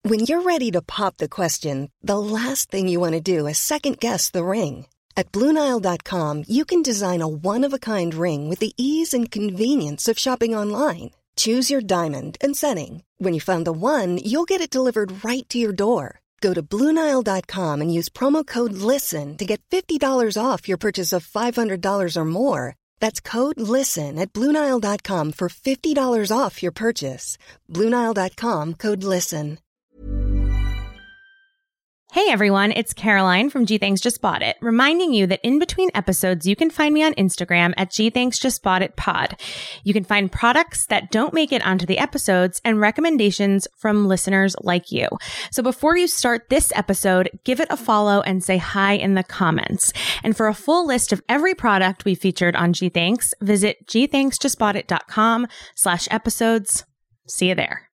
When you're ready to pop the question, the last thing you want to do is second-guess the ring. At BlueNile.com, you can design a one-of-a-kind ring with the ease and convenience of shopping online. Choose your diamond and setting. When you find the one, you'll get it delivered right to your door. Go to BlueNile.com and use promo code LISTEN to get $50 off your purchase of $500 or more. That's code LISTEN at BlueNile.com for $50 off your purchase. BlueNile.com, code LISTEN. Hey everyone, it's Caroline from Gee Thanks Just Bought It, reminding you that in between episodes, you can find me on Instagram at Gee Thanks Just Bought It Pod. You can find products that don't make it onto the episodes and recommendations from listeners like you. So before you start this episode, give it a follow and say hi in the comments. And for a full list of every product we featured on Gee Thanks, visit geethanksjustboughtit.com/episodes. See you there.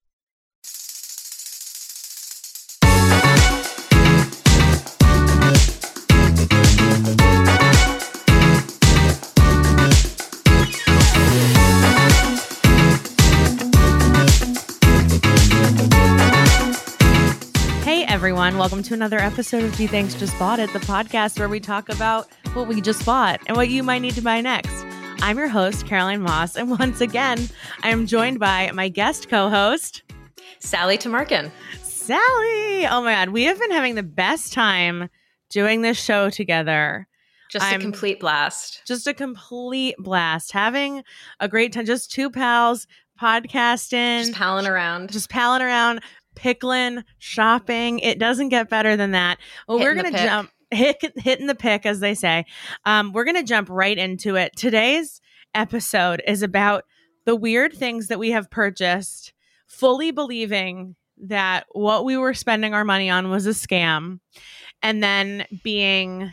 Hey everyone, welcome to another episode of Gee Thanks Just Bought It, the podcast where we talk about what we just bought and what you might need to buy next. I'm your host, Caroline Moss, and once again, I am joined by my guest co-host, Sally Tamarkin. Sally! Oh my God, we have been having the best time doing this show together. Just a complete blast. Just a complete blast. Having a great time. Just two pals podcasting. Just palling around. Pickling, shopping. It doesn't get better than that. Well, we're going to jump, hitting the pick, as they say. We're going to jump right into it. Today's episode is about the weird things that we have purchased, fully believing that what we were spending our money on was a scam, and then being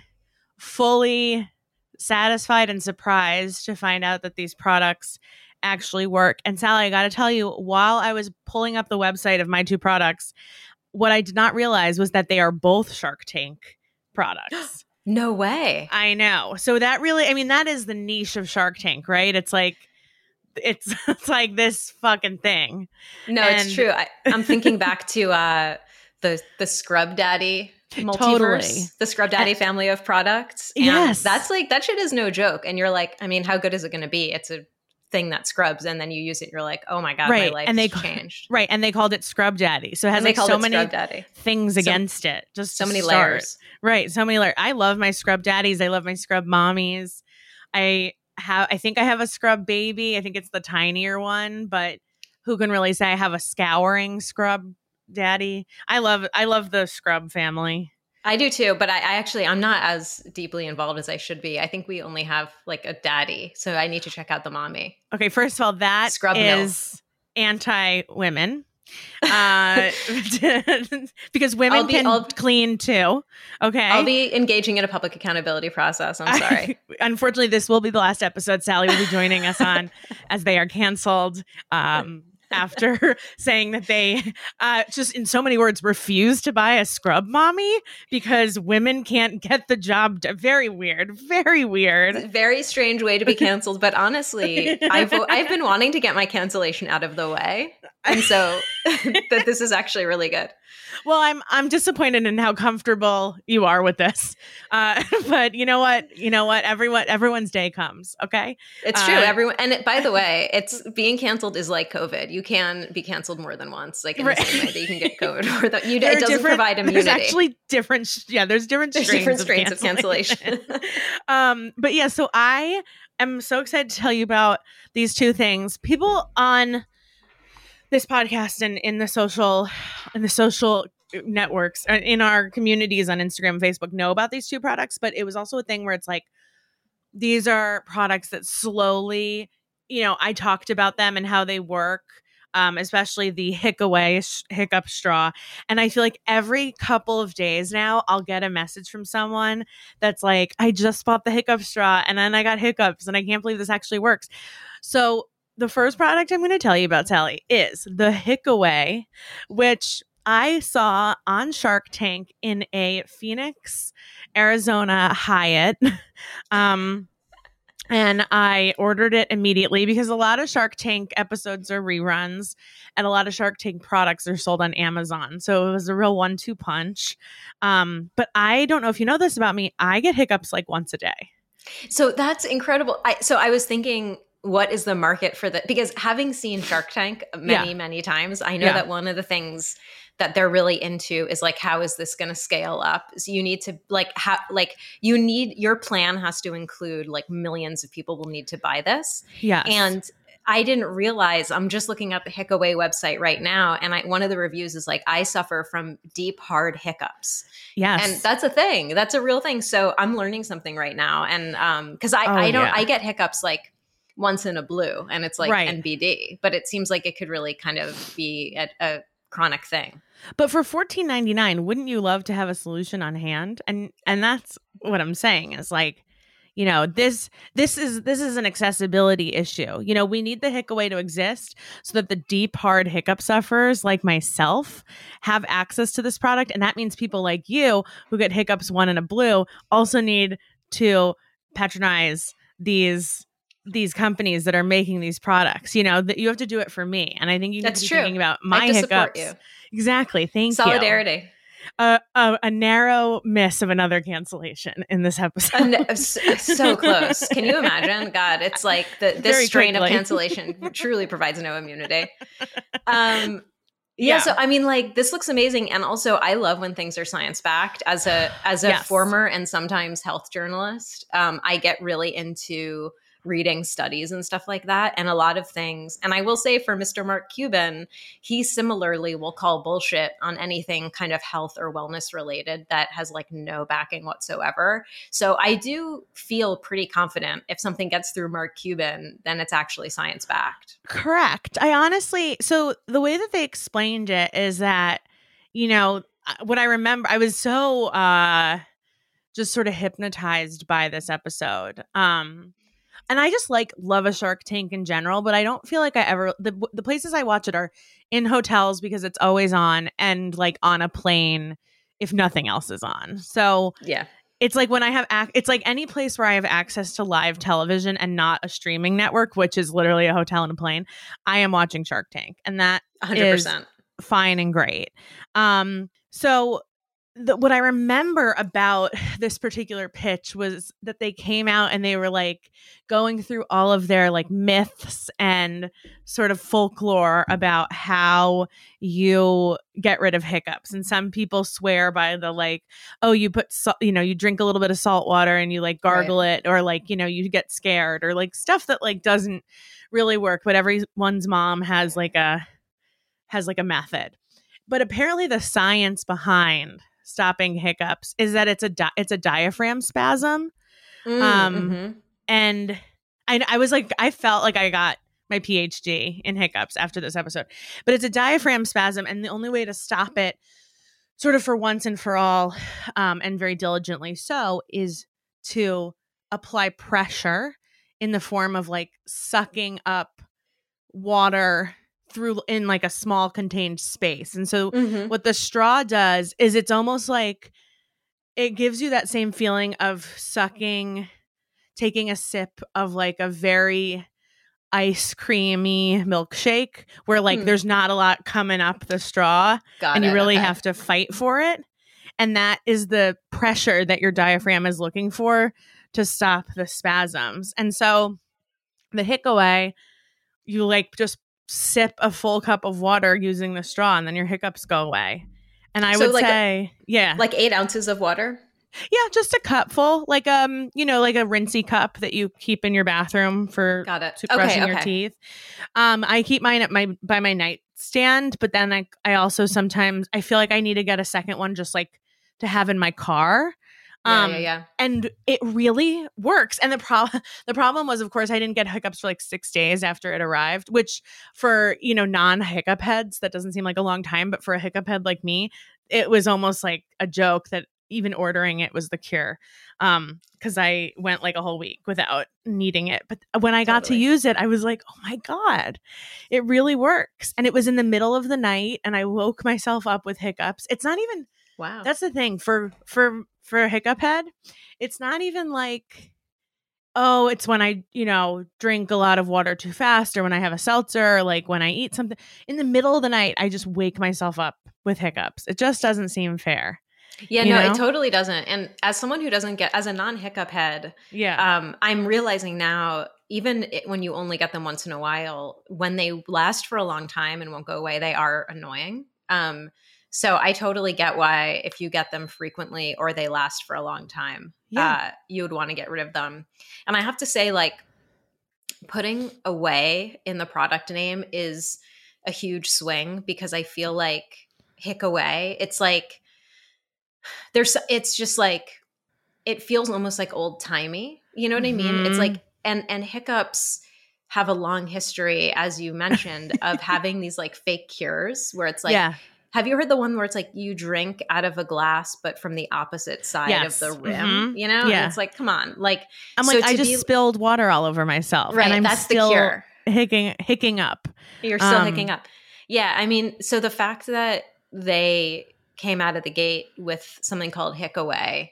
fully satisfied and surprised to find out that these products actually work. And Sally, I got to tell you, while I was pulling up the website of my two products, what I did not realize was that they are both Shark Tank products. No way. I know. So that really, I mean, that is the niche of Shark Tank, right? It's like, it's this fucking thing. No, it's true. I'm thinking back to the Scrub Daddy multiverse, Totally. The Scrub Daddy family of products. And yes. That's like, that shit is no joke. And you're like, I mean, how good is it going to be? It's a thing that scrubs, and then you use it, you're like, oh my God, right. my life and has changed. Right. And they called it Scrub Daddy. So it has like so many things against it. Just so many layers. Right. So many layers. I love my Scrub Daddies. I love my Scrub Mommies. I think I have a Scrub Baby. I think it's the tinier one, but who can really say I have a scouring Scrub Daddy? I love the Scrub family. I do too, but I'm not as deeply involved as I should be. I think we only have like a daddy, so I need to check out the mommy. Okay, first of all, that Scrub is anti-women. Because women can clean too. Okay. I'll be engaging in a public accountability process. I'm sorry. Unfortunately, this will be the last episode Sally will be joining us on, as they are canceled. After saying that they just in so many words refuse to buy a Scrub Mommy because women can't get the job done. Very weird. Very strange way to be canceled. But honestly, I've been wanting to get my cancellation out of the way. And so that this is actually really good. Well, I'm disappointed in how comfortable you are with this. But you know what? Everyone's day comes. Okay. It's true. Everyone. And by the way, it's being canceled is like COVID. You can be canceled more than once, like in the same way that you can get COVID. Or it doesn't provide immunity. There's actually different strains of cancellation. But yeah, so I am so excited to tell you about these two things. People on this podcast and in the social networks in our communities on Instagram and Facebook know about these two products, but it was also a thing where it's like, these are products that slowly, I talked about them and how they work, especially the hiccup straw. And I feel like every couple of days now, I'll get a message from someone that's like, I just bought the hiccup straw and then I got hiccups and I can't believe this actually works. So the first product I'm going to tell you about, Sally, is the Hickaway, which I saw on Shark Tank in a Phoenix, Arizona Hyatt. And I ordered it immediately because a lot of Shark Tank episodes are reruns and a lot of Shark Tank products are sold on Amazon. So it was a real 1-2 punch. But I don't know if you know this about me. I get hiccups like once a day. So that's incredible. So I was thinking, what is the market for that? Because having seen Shark Tank many times, I know that one of the things that they're really into is like, how is this going to scale up? So you need to your plan has to include like millions of people will need to buy this. Yes. And I didn't realize, I'm just looking at the Hickaway website right now. And one of the reviews is like, I suffer from deep, hard hiccups. Yes. And that's a thing. That's a real thing. So I'm learning something right now. And cause I get hiccups like once in a blue and it's like NBD, but it seems like it could really kind of be a chronic thing. But for $14.99, wouldn't you love to have a solution on hand? And that's what I'm saying is like, you know, this is an accessibility issue. You know, we need the Hickaway to exist so that the deep, hard hiccup sufferers like myself have access to this product. And that means people like you who get hiccups one in a blue also need to patronize these companies that are making these products. You know, that you have to do it for me. And I think you need to be thinking about my hiccups. You. Exactly. Thank Solidarity. you. A narrow miss of another cancellation in this episode. So close. Can you imagine? God, it's like this strain of cancellation truly provides no immunity. Yeah. So I mean, like, this looks amazing, and also I love when things are science backed. As a former and sometimes health journalist, I get really into reading studies and stuff like that, and a lot of things. And I will say for Mr. Mark Cuban, he similarly will call bullshit on anything kind of health or wellness related that has like no backing whatsoever. So I do feel pretty confident if something gets through Mark Cuban, then it's actually science backed. Correct. So the way that they explained it is that, you know, what I remember, I was so just sort of hypnotized by this episode. And I just love a Shark Tank in general, but I don't feel like the places I watch it are in hotels because it's always on, and like on a plane if nothing else is on. So yeah, it's like when I have it's like any place where I have access to live television and not a streaming network, which is literally a hotel and a plane, I am watching Shark Tank, and that 100% is fine and great. So what I remember about this particular pitch was that they came out and they were like going through all of their like myths and sort of folklore about how you get rid of hiccups. And some people swear by the like, oh, you put you drink a little bit of salt water and you like gargle it, or like, you know, you get scared, or like stuff that like doesn't really work, but everyone's mom has like a method. But apparently the science behind stopping hiccups is that it's a diaphragm spasm. And I was like, I felt like I got my PhD in hiccups after this episode, but it's a diaphragm spasm. And the only way to stop it sort of for once and for all, and very diligently so, is to apply pressure in the form of like sucking up water through in like a small contained space. And so what the straw does is it's almost like it gives you that same feeling of taking a sip of like a very ice creamy milkshake where like there's not a lot coming up the straw and you really have to fight for it. And that is the pressure that your diaphragm is looking for to stop the spasms. And so the Hickaway, you like just sip a full cup of water using the straw and then your hiccups go away. And I would say, like 8 ounces of water. Yeah, just a cup full, like you know, like a rinsey cup that you keep in your bathroom for brushing your teeth. I keep mine at by my nightstand, but then I also sometimes I feel like I need to get a second one just like to have in my car. And it really works. And the problem was, of course, I didn't get hiccups for like 6 days after it arrived, which for, you know, non-hiccup heads, that doesn't seem like a long time. But for a hiccup head like me, it was almost like a joke that even ordering it was the cure. Because I went like a whole week without needing it. But when I got to use it, I was like, oh my God, it really works. And it was in the middle of the night and I woke myself up with hiccups. It's not even, wow. That's the thing for a hiccup head. It's not even like, oh, it's when I, drink a lot of water too fast, or when I have a seltzer, or like when I eat something in the middle of the night, I just wake myself up with hiccups. It just doesn't seem fair. Yeah, no, it totally doesn't. And as someone who doesn't get, as a non-hiccup head, I'm realizing now, even when you only get them once in a while, when they last for a long time and won't go away, they are annoying. So I totally get why if you get them frequently or they last for a long time, you would want to get rid of them. And I have to say, like, putting away in the product name is a huge swing, because I feel like hick away, it's like it's just like, it feels almost like old timey. You know what I mean? It's like, and hiccups have a long history, as you mentioned, of having these like fake cures where it's like, have you heard the one where it's like you drink out of a glass, but from the opposite side of the rim, you know? Yeah. And it's like, come on. Like, I'm like, I just spilled water all over myself. Right. And I'm that's still the cure. Hicking up. You're still hicking up. Yeah. I mean, so the fact that they came out of the gate with something called Hick Away,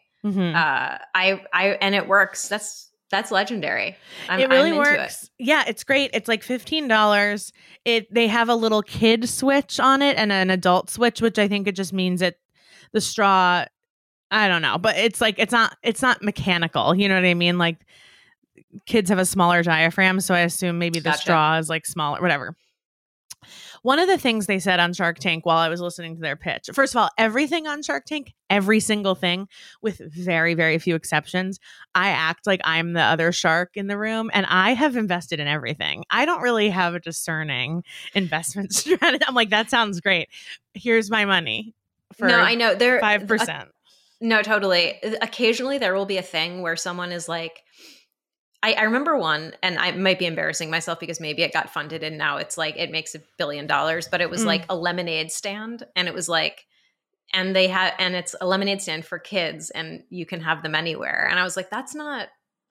and it works. That's legendary. It really works. Yeah, it's great. It's like $15. They have a little kid switch on it and an adult switch, which I think it just means the straw, I don't know, but it's like it's not mechanical. You know what I mean? Like, kids have a smaller diaphragm, so I assume maybe the straw is like smaller, whatever. One of the things they said on Shark Tank while I was listening to their pitch, first of all, everything on Shark Tank, every single thing, with very, very few exceptions, I act like I'm the other shark in the room, and I have invested in everything. I don't really have a discerning investment strategy. I'm like, that sounds great. Here's my money. No, I know. They're 5%. No, totally. Occasionally there will be a thing where someone is like, I remember one, and I might be embarrassing myself because maybe it got funded and now it's like it makes $1 billion, but it was like a lemonade stand, and it was like, and it's a lemonade stand for kids and you can have them anywhere. And I was like, I'm not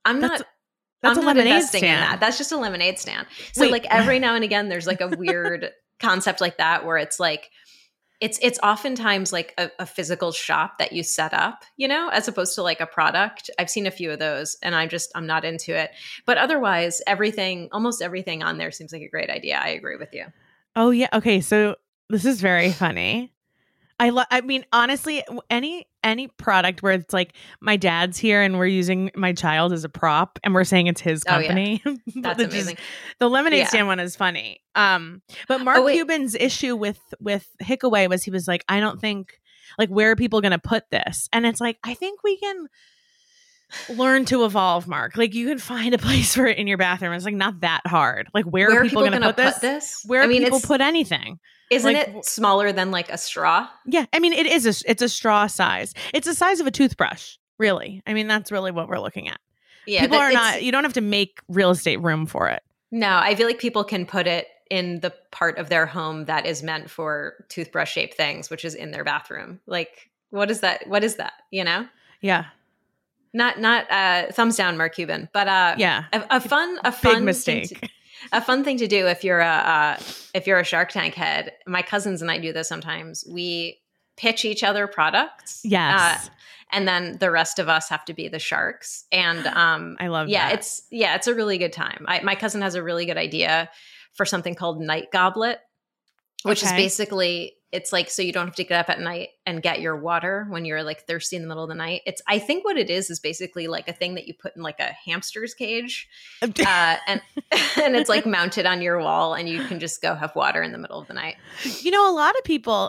investing in that. That's just a lemonade stand. So like every now and again, there's like a weird concept like that where it's like, it's oftentimes like a physical shop that you set up, you know, as opposed to like a product. I've seen a few of those and I'm not into it. But otherwise, almost everything on there seems like a great idea. I agree with you. Oh, yeah. Okay. So this is very funny. I mean, honestly, any product where it's like my dad's here and we're using my child as a prop and we're saying it's his company. Oh, yeah. That's amazing. The lemonade stand one is funny. But Mark Cuban's issue with Hick Away was he was like, I don't think, like, where are people going to put this? And it's like, I think we can learn to evolve, Mark. Like, you can find a place for it in your bathroom. It's like not that hard. Like, where are people going to put this? Where people put anything? Isn't it smaller than like a straw? Yeah. I mean, it's a straw size. It's the size of a toothbrush, really. I mean, that's really what we're looking at. Yeah. You don't have to make real estate room for it. No, I feel like people can put it in the part of their home that is meant for toothbrush shaped things, which is in their bathroom. Like, what is that? You know? Yeah. Not thumbs down, Mark Cuban, but a fun big mistake. A fun thing to do if you're a Shark Tank head. My cousins and I do this sometimes. We pitch each other products. Yes. And then the rest of us have to be the sharks. And I love that. It's a really good time. My cousin has a really good idea for something called Night Goblet, which is basically, it's like, so you don't have to get up at night and get your water when you're like thirsty in the middle of the night. I think what it is basically like a thing that you put in like a hamster's cage, and it's like mounted on your wall, and you can just go have water in the middle of the night. You know, a lot of people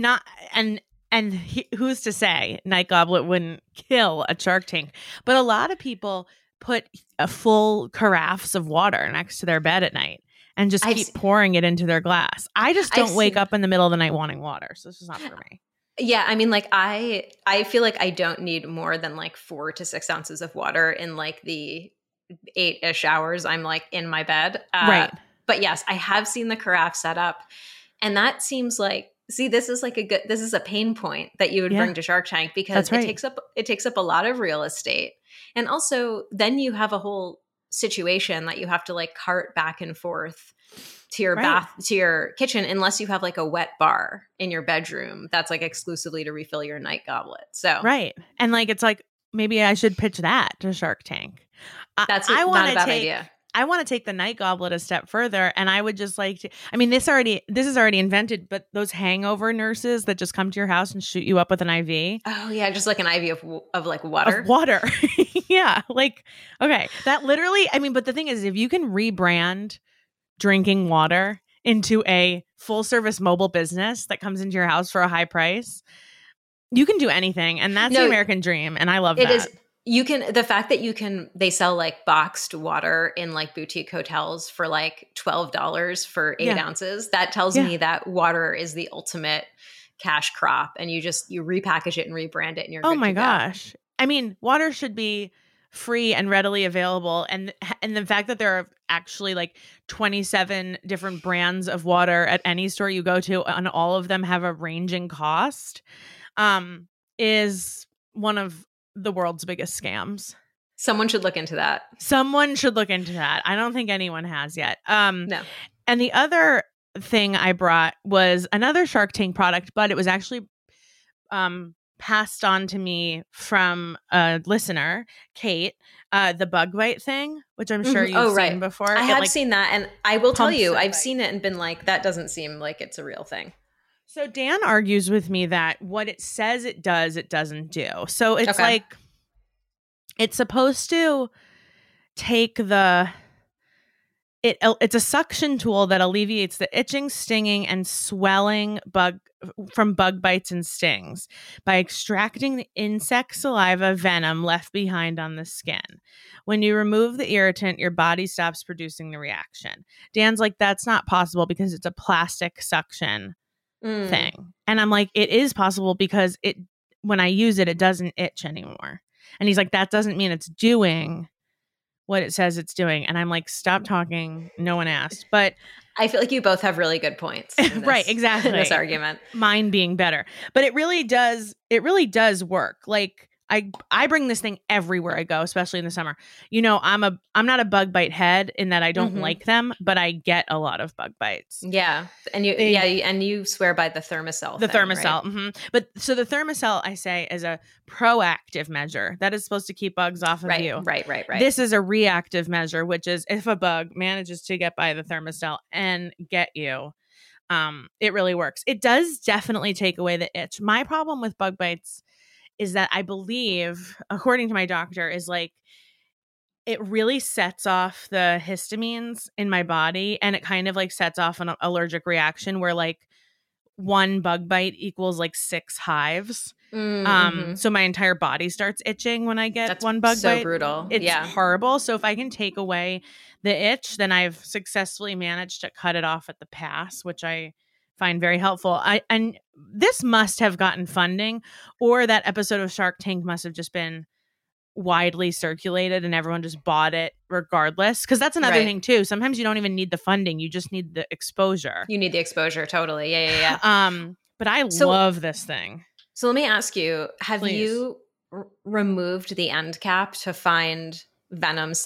who's to say Night Goblet wouldn't kill a Shark Tank, but a lot of people put a full carafes of water next to their bed at night and just keep pouring it into their glass. I just don't wake up in the middle of the night wanting water. So this is not for me. Yeah. I mean, like I feel like I don't need more than like 4 to 6 ounces of water in like the 8-ish hours I'm like in my bed. Right. But yes, I have seen the carafe set up, and that seems like, see, this is a pain point that you would bring to Shark Tank, because it takes up a lot of real estate. And also then you have a whole situation that you have to like cart back and forth to your to your kitchen, unless you have like a wet bar in your bedroom that's like exclusively to refill your Night Goblet. So right. And like, it's like maybe I should pitch that to Shark Tank. That's not a bad idea. I want to take the night goblet a step further, and I would just like to, I mean, this is already invented, but those hangover nurses that just come to your house and shoot you up with an IV. Oh yeah, just like an IV of like water. Of water. Yeah. Like, okay. That literally, I mean, but the thing is, if you can rebrand drinking water into a full service mobile business that comes into your house for a high price, you can do anything. And that's the American dream. And I love that. It is. The fact that they sell like boxed water in like boutique hotels for like $12 for 8 ounces. That tells me that water is the ultimate cash crop, and you repackage it and rebrand it and you're good to go. Oh my gosh. I mean, water should be free and readily available. And the fact that there are actually like 27 different brands of water at any store you go to, and all of them have a ranging cost, is one of the world's biggest scams. Someone should look into that. I don't think anyone has yet. No. And the other thing I brought was another Shark Tank product, but it was actually passed on to me from a listener, Kate, the bug bite thing, which I'm sure you've seen before. I have seen that, and I will tell you, I've seen it and been like, that doesn't seem like it's a real thing. So Dan argues with me that what it says it does, it doesn't do. So it's like, it's supposed to take it's a suction tool that alleviates the itching, stinging, and swelling from bug bites and stings by extracting the insect saliva venom left behind on the skin. When you remove the irritant, your body stops producing the reaction. Dan's like, that's not possible because it's a plastic suction thing. And I'm like, it is possible because when I use it, it doesn't itch anymore. And he's like, that doesn't mean it's doing what it says it's doing. And I'm like, stop talking. No one asked. But I feel like you both have really good points. Right, exactly. In this argument. Mine being better. But it really does work. Like, I bring this thing everywhere I go, especially in the summer. You know, I'm not a bug bite head in that I don't like them, but I get a lot of bug bites. Yeah. And you swear by the Thermacell. The Thermacell. Right? But so the Thermacell, I say, is a proactive measure that is supposed to keep bugs off of you. Right. This is a reactive measure, which is if a bug manages to get by the Thermacell and get you, it really works. It does definitely take away the itch. My problem with bug bites is that I believe, according to my doctor, is like it really sets off the histamines in my body, and it kind of like sets off an allergic reaction where like one bug bite equals like 6 hives. So my entire body starts itching when I get one bug bite. So brutal. It's horrible. So if I can take away the itch, then I've successfully managed to cut it off at the pass, which I find very helpful. And this must have gotten funding, or that episode of Shark Tank must have just been widely circulated and everyone just bought it regardless. Because that's another thing too. Sometimes you don't even need the funding; you just need the exposure. You need the exposure, totally. Yeah. But I love this thing. So let me ask you: have you removed the end cap to find venom /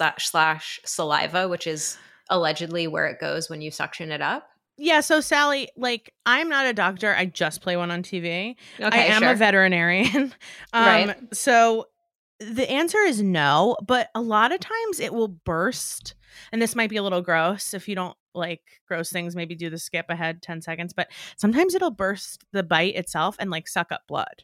saliva, which is allegedly where it goes when you suction it up? Yeah, so Sally, like, I'm not a doctor. I just play one on TV. Okay, I am a veterinarian. Right. So the answer is no, but a lot of times it will burst. And this might be a little gross. If you don't like gross things, maybe do the skip ahead 10 seconds. But sometimes it'll burst the bite itself and like suck up blood.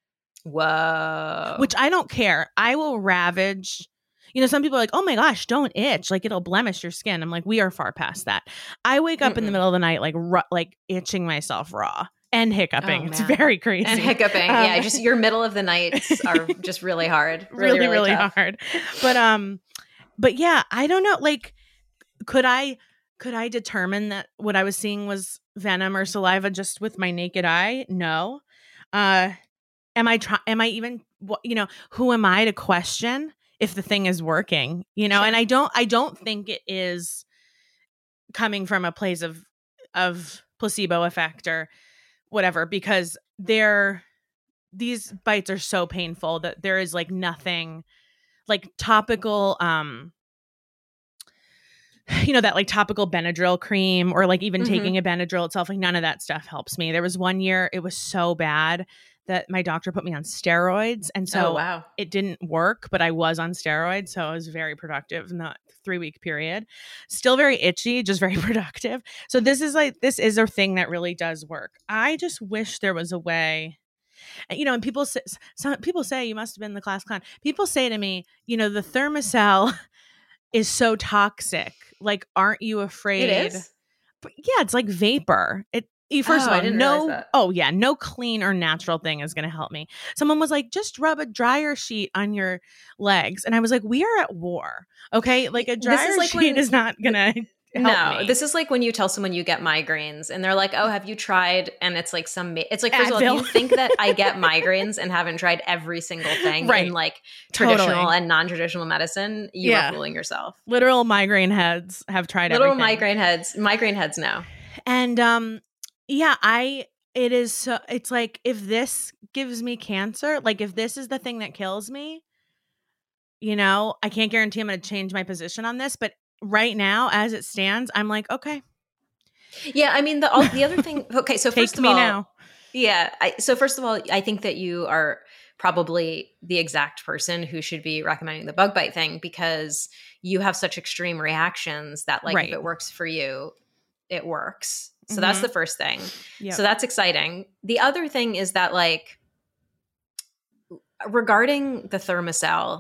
Whoa. Which I don't care. I will ravage. You know, some people are like, oh my gosh, don't itch. Like, it'll blemish your skin. I'm like, we are far past that. I wake up in the middle of the night, like itching myself raw and hiccuping. Oh, it's very crazy. And hiccuping. Yeah, just your middle of the nights are just really hard. Really hard. But yeah, I don't know. Like, could I determine that what I was seeing was venom or saliva just with my naked eye? No. Am I even, you know, who am I to question if the thing is working, you know? Sure. And I don't think it is coming from a place of placebo effect or whatever, because these bites are so painful that there is like nothing like topical, you know, that like topical Benadryl cream or like even taking a Benadryl itself, like none of that stuff helps me. There was one year it was so bad that my doctor put me on steroids. And so it didn't work, but I was on steroids. So I was very productive in that 3-week period. Still very itchy, just very productive. So this is a thing that really does work. I just wish there was a way. And people say you must have been the class clown. People say to me, the Thermacell is so toxic. Like, aren't you afraid? It is? But yeah, it's like vapor. First of all, no clean or natural thing is going to help me. Someone was like, just rub a dryer sheet on your legs. And I was like, we are at war. Okay. Like a dryer sheet is not going to help me. This is like when you tell someone you get migraines and they're like, oh, have you tried? And it's like it's like, first of all, if you think that I get migraines and haven't tried every single thing in like traditional and non-traditional medicine, you are fooling yourself. Literal migraine heads have tried everything. Migraine heads know. And it's like, if this gives me cancer, like if this is the thing that kills me, I can't guarantee I'm going to change my position on this, but right now, as it stands, I'm like, okay. Yeah, I mean, the other thing. Okay, so first of all, so first of all, I think that you are probably the exact person who should be recommending the bug bite thing, because you have such extreme reactions that, like, if it works for you, it works. So that's the first thing. Yep. So that's exciting. The other thing is that, like, regarding the Thermacell,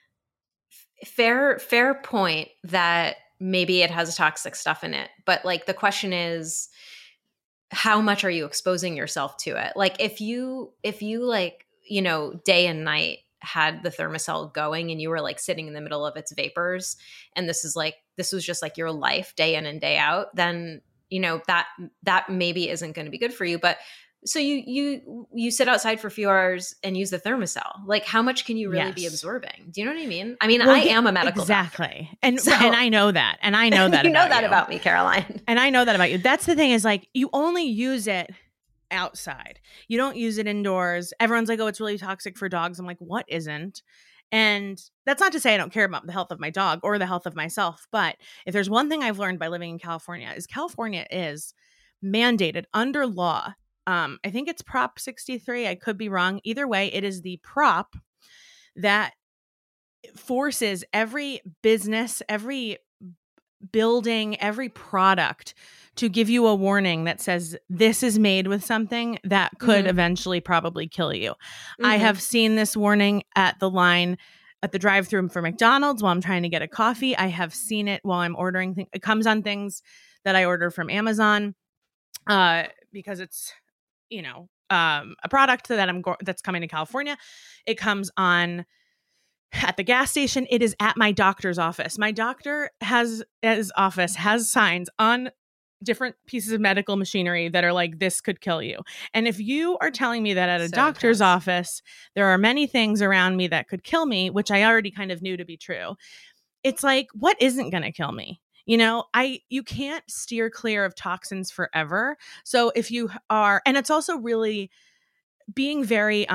fair point that maybe it has toxic stuff in it, but like the question is, how much are you exposing yourself to it? Like if you like, day and night had the Thermacell going and you were like sitting in the middle of its vapors, and this was just like your life day in and day out, then that maybe isn't going to be good for you. But so you sit outside for a few hours and use the Thermacell. Like, how much can you really be absorbing? Do you know what I mean? I mean, I am a medical doctor. And I know that. And I know that you know that about me, Caroline. And I know that about you. That's the thing, is like, you only use it outside. You don't use it indoors. Everyone's like, oh, it's really toxic for dogs. I'm like, what isn't? And that's not to say I don't care about the health of my dog or the health of myself. But if there's one thing I've learned by living in California, is California is mandated under law. I think it's Prop 63. I could be wrong. Either way, it is the prop that forces every business, every building, every product to give you a warning that says this is made with something that could eventually probably kill you. I have seen this warning at the line at the drive-thru for McDonald's while I'm trying to get a coffee. I have seen it while I'm ordering things. It comes on things that I order from Amazon because it's a product that that's coming to California. It comes on at the gas station. It is at my doctor's office. My doctor has signs on different pieces of medical machinery that are like, this could kill you. And if you are telling me that at a doctor's office, there are many things around me that could kill me, which I already kind of knew to be true. It's like, what isn't going to kill me? You can't steer clear of toxins forever. So if you are, and it's also really being very,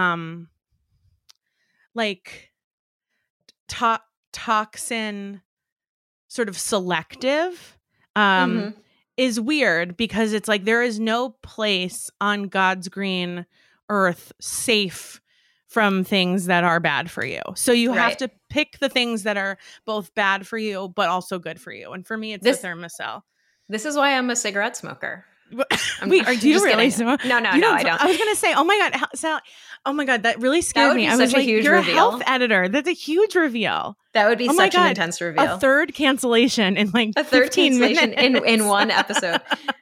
toxin sort of selective, is weird, because it's like, there is no place on God's green earth safe from things that are bad for you. So you have to pick the things that are both bad for you, but also good for you. And for me, it's the Thermacell. This is why I'm a cigarette smoker. Wait, do you really smoke? No, I don't. I was going to say, oh my God, that really scared me. I was like, you're a health editor. That's a huge reveal. That would be such an intense reveal. A third cancellation in like 15 minutes. in one episode.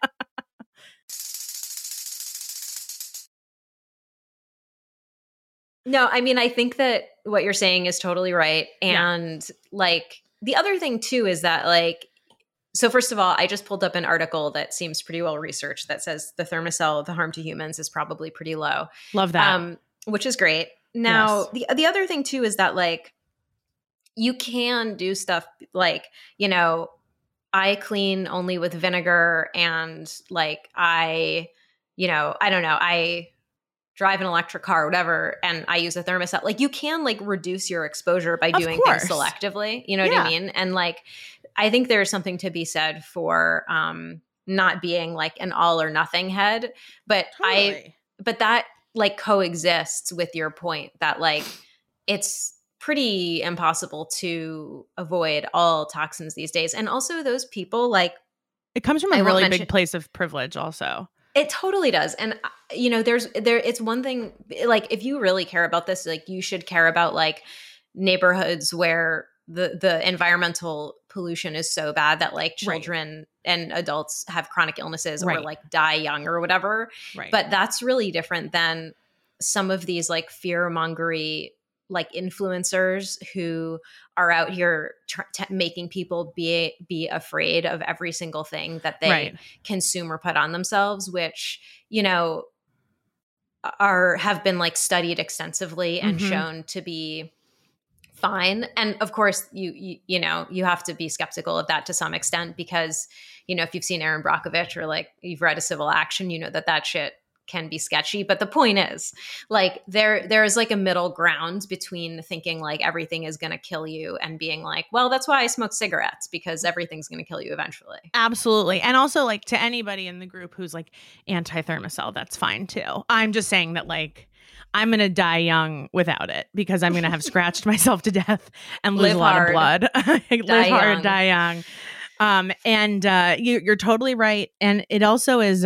No, I mean, I think that what you're saying is totally right. And like, the other thing too is that, like, so first of all, I just pulled up an article that seems pretty well researched that says the Thermacell, the harm to humans is probably pretty low. Love that. Which is great. Now, the other thing too is that, like, you can do stuff like, I clean only with vinegar, and like I don't know, I drive an electric car or whatever, and I use a Thermacell. Like, you can like reduce your exposure by doing things selectively. You know what I mean? And like, I think there's something to be said for not being like an all or nothing head. But but that like coexists with your point that like it's pretty impossible to avoid all toxins these days. And also those people, like, it comes from a really big place of privilege also. It totally does. And you know, it's one thing, like, if you really care about this, like, you should care about like neighborhoods where the environmental pollution is so bad that like children and adults have chronic illnesses or like die young or whatever. Right. But that's really different than some of these like fear-mongery like influencers who are out here making people be afraid of every single thing that they consume or put on themselves, which, you know, have been like studied extensively and shown to be fine. And of course, you know, you have to be skeptical of that to some extent because, you know, if you've seen Erin Brockovich or like you've read A Civil Action, you know that shit can be sketchy. But the point is, like, there is like a middle ground between thinking like everything is going to kill you and being like, well, that's why I smoke cigarettes, because everything's going to kill you eventually. Absolutely. And also, like, to anybody in the group who's like anti-Thermacell, that's fine too. I'm just saying that, like, I'm going to die young without it because I'm going to have scratched myself to death and lose a lot of blood. Live hard, die young. And you're totally right. And it also is,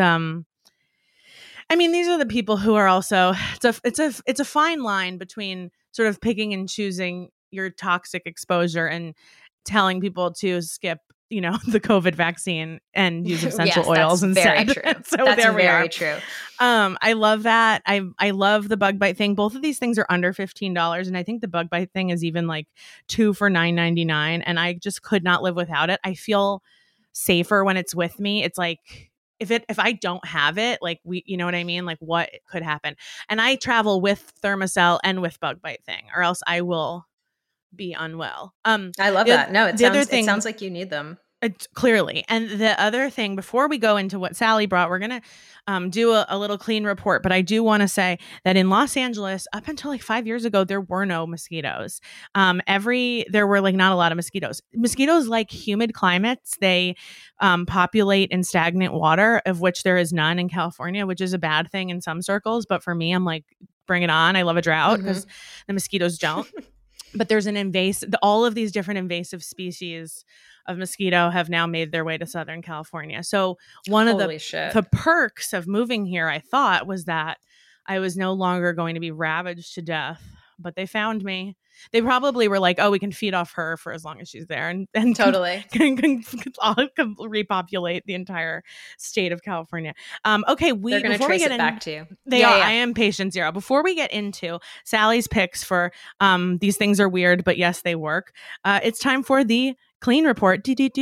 I mean, these are the people who are also, it's a fine line between sort of picking and choosing your toxic exposure and telling people to skip, you know, the COVID vaccine and use essential oils instead. Very true. So that's there we very are. True. I love that. I love the bug bite thing. Both of these things are under $15, and I think the bug bite thing is even like 2 for $9.99. And I just could not live without it. I feel safer when it's with me. It's like, if I don't have it, like, you know what I mean? Like, what could happen? And I travel with Thermacell and with bug bite thing, or else I will be unwell. I love that. No, it sounds like you need them. Clearly. And the other thing, before we go into what Sally brought, we're going to do a little clean report. But I do want to say that in Los Angeles, up until like 5 years ago, there were no mosquitoes. There were like not a lot of mosquitoes. Mosquitoes like humid climates. They populate in stagnant water, of which there is none in California, which is a bad thing in some circles. But for me, I'm like, bring it on. I love a drought because the mosquitoes don't. But there's all of these different invasive species of mosquito have now made their way to Southern California. So one of the perks of moving here, I thought, was that I was no longer going to be ravaged to death. But they found me. They probably were like, oh, we can feed off her for as long as she's there. And totally can repopulate the entire state of California. Okay. They're going to trace it back to you. They are. Yeah. I am patient zero. Before we get into Sally's picks for these things are weird, but yes, they work. It's time for the clean report.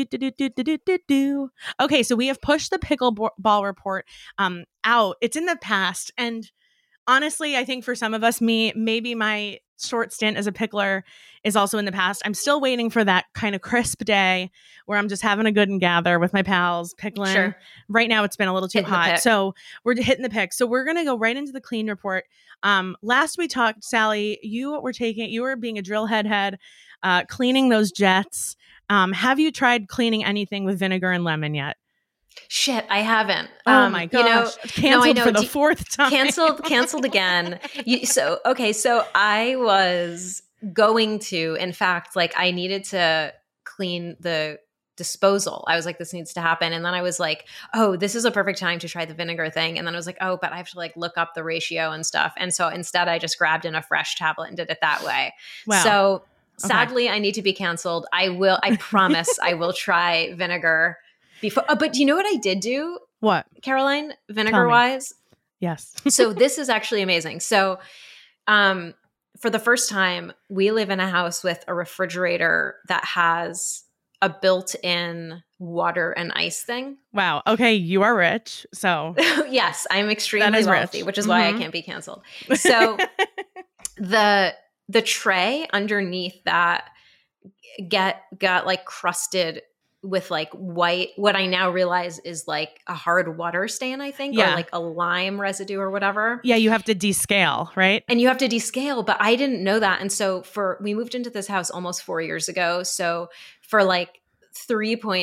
Okay. So we have pushed the pickleball report out. It's in the past. And honestly, I think for some of us, maybe my short stint as a pickler is also in the past. I'm still waiting for that kind of crisp day where I'm just having a good and gather with my pals, pickling. Sure. Right now, it's been a little too hot. So we're hitting the pick. So we're going to go right into the clean report. Last we talked, Sally, you were being a drill head, cleaning those jets. Have you tried cleaning anything with vinegar and lemon yet? Shit, I haven't. Oh my gosh. Canceled for the fourth time. Canceled again. So I was going to, in fact, like, I needed to clean the disposal. I was like, this needs to happen. And then I was like, oh, this is a perfect time to try the vinegar thing. And then I was like, oh, but I have to like look up the ratio and stuff. And so instead I just grabbed in a fresh tablet and did it that way. Wow. So sadly, I need to be canceled. I promise I will try vinegar before. But do you know what I did do? What? Caroline, vinegar wise? Yes. So this is actually amazing. So for the first time, we live in a house with a refrigerator that has a built-in water and ice thing. Wow. Okay. You are rich. So yes, I'm extremely wealthy, rich. Which is why I can't be canceled. So the tray underneath that got like crusted with like white, what I now realize is like a hard water stain, I think, or like a lime residue or whatever. Yeah, you have to descale, right? And you have to descale, but I didn't know that. And so we moved into this house almost 4 years ago. So for like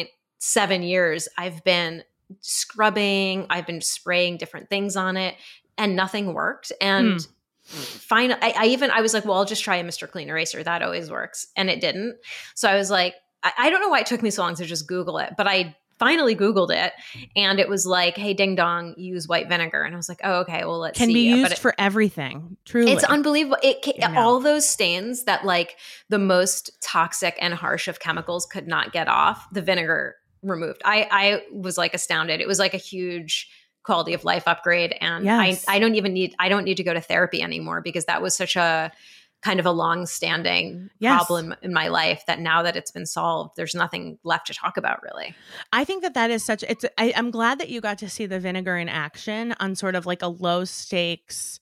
3.7 years, I've been scrubbing, I've been spraying different things on it. and nothing worked. And finally, I was like, well, I'll just try a Mr. Clean Eraser. That always works. And it didn't. So I was like, I don't know why it took me so long to just Google it, but I finally Googled it, and it was like, hey, ding dong, use white vinegar. And I was like, oh, okay, well, let's see. Can be used for everything. Truly. It's unbelievable. All those stains that like the most toxic and harsh of chemicals could not get off, the vinegar removed. I was like astounded. It was like a huge quality of life upgrade. And yes. I don't need to go to therapy anymore, because that was such a kind of a long-standing problem in my life that now that it's been solved, there's nothing left to talk about, really. I think that is I'm glad that you got to see the vinegar in action on sort of like a low stakes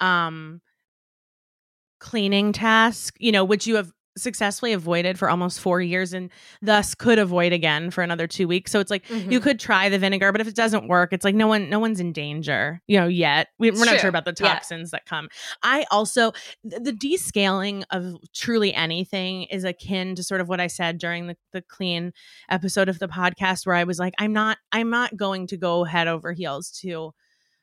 cleaning task, which you have successfully avoided for almost 4 years and thus could avoid again for another 2 weeks. So it's like you could try the vinegar, but if it doesn't work, it's like no one's in danger, yet. We're not sure about the toxins that come. I also, the descaling of truly anything is akin to sort of what I said during the clean episode of the podcast, where I was like, I'm not going to go head over heels to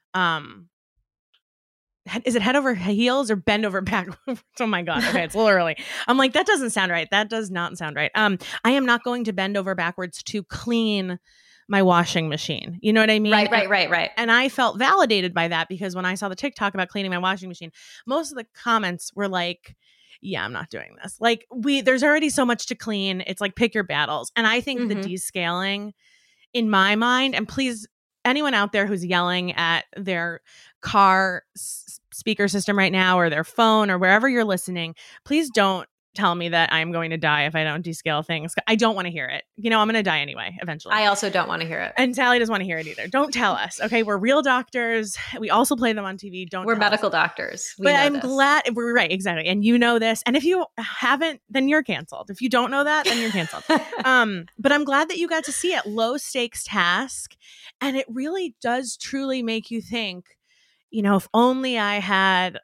is it head over heels or bend over backwards? Oh my God. Okay. It's a little early. I'm like, that doesn't sound right. That does not sound right. I am not going to bend over backwards to clean my washing machine. You know what I mean? Right. And I felt validated by that, because when I saw the TikTok about cleaning my washing machine, most of the comments were like, yeah, I'm not doing this. Like there's already so much to clean. It's like, pick your battles. And I think the descaling in my mind, and please, anyone out there who's yelling at their car speaker system right now, or their phone, or wherever you're listening, please don't tell me that I'm going to die if I don't descale things. I don't want to hear it. I'm going to die anyway, eventually. I also don't want to hear it. And Sally doesn't want to hear it either. Don't tell us. Okay. We're real doctors. We also play them on TV. We're medical doctors. But I'm glad we're right. Exactly. And you know this. And if you haven't, then you're canceled. If you don't know that, then you're canceled. But I'm glad that you got to see it. Low stakes task. And it really does truly make you think, if only I had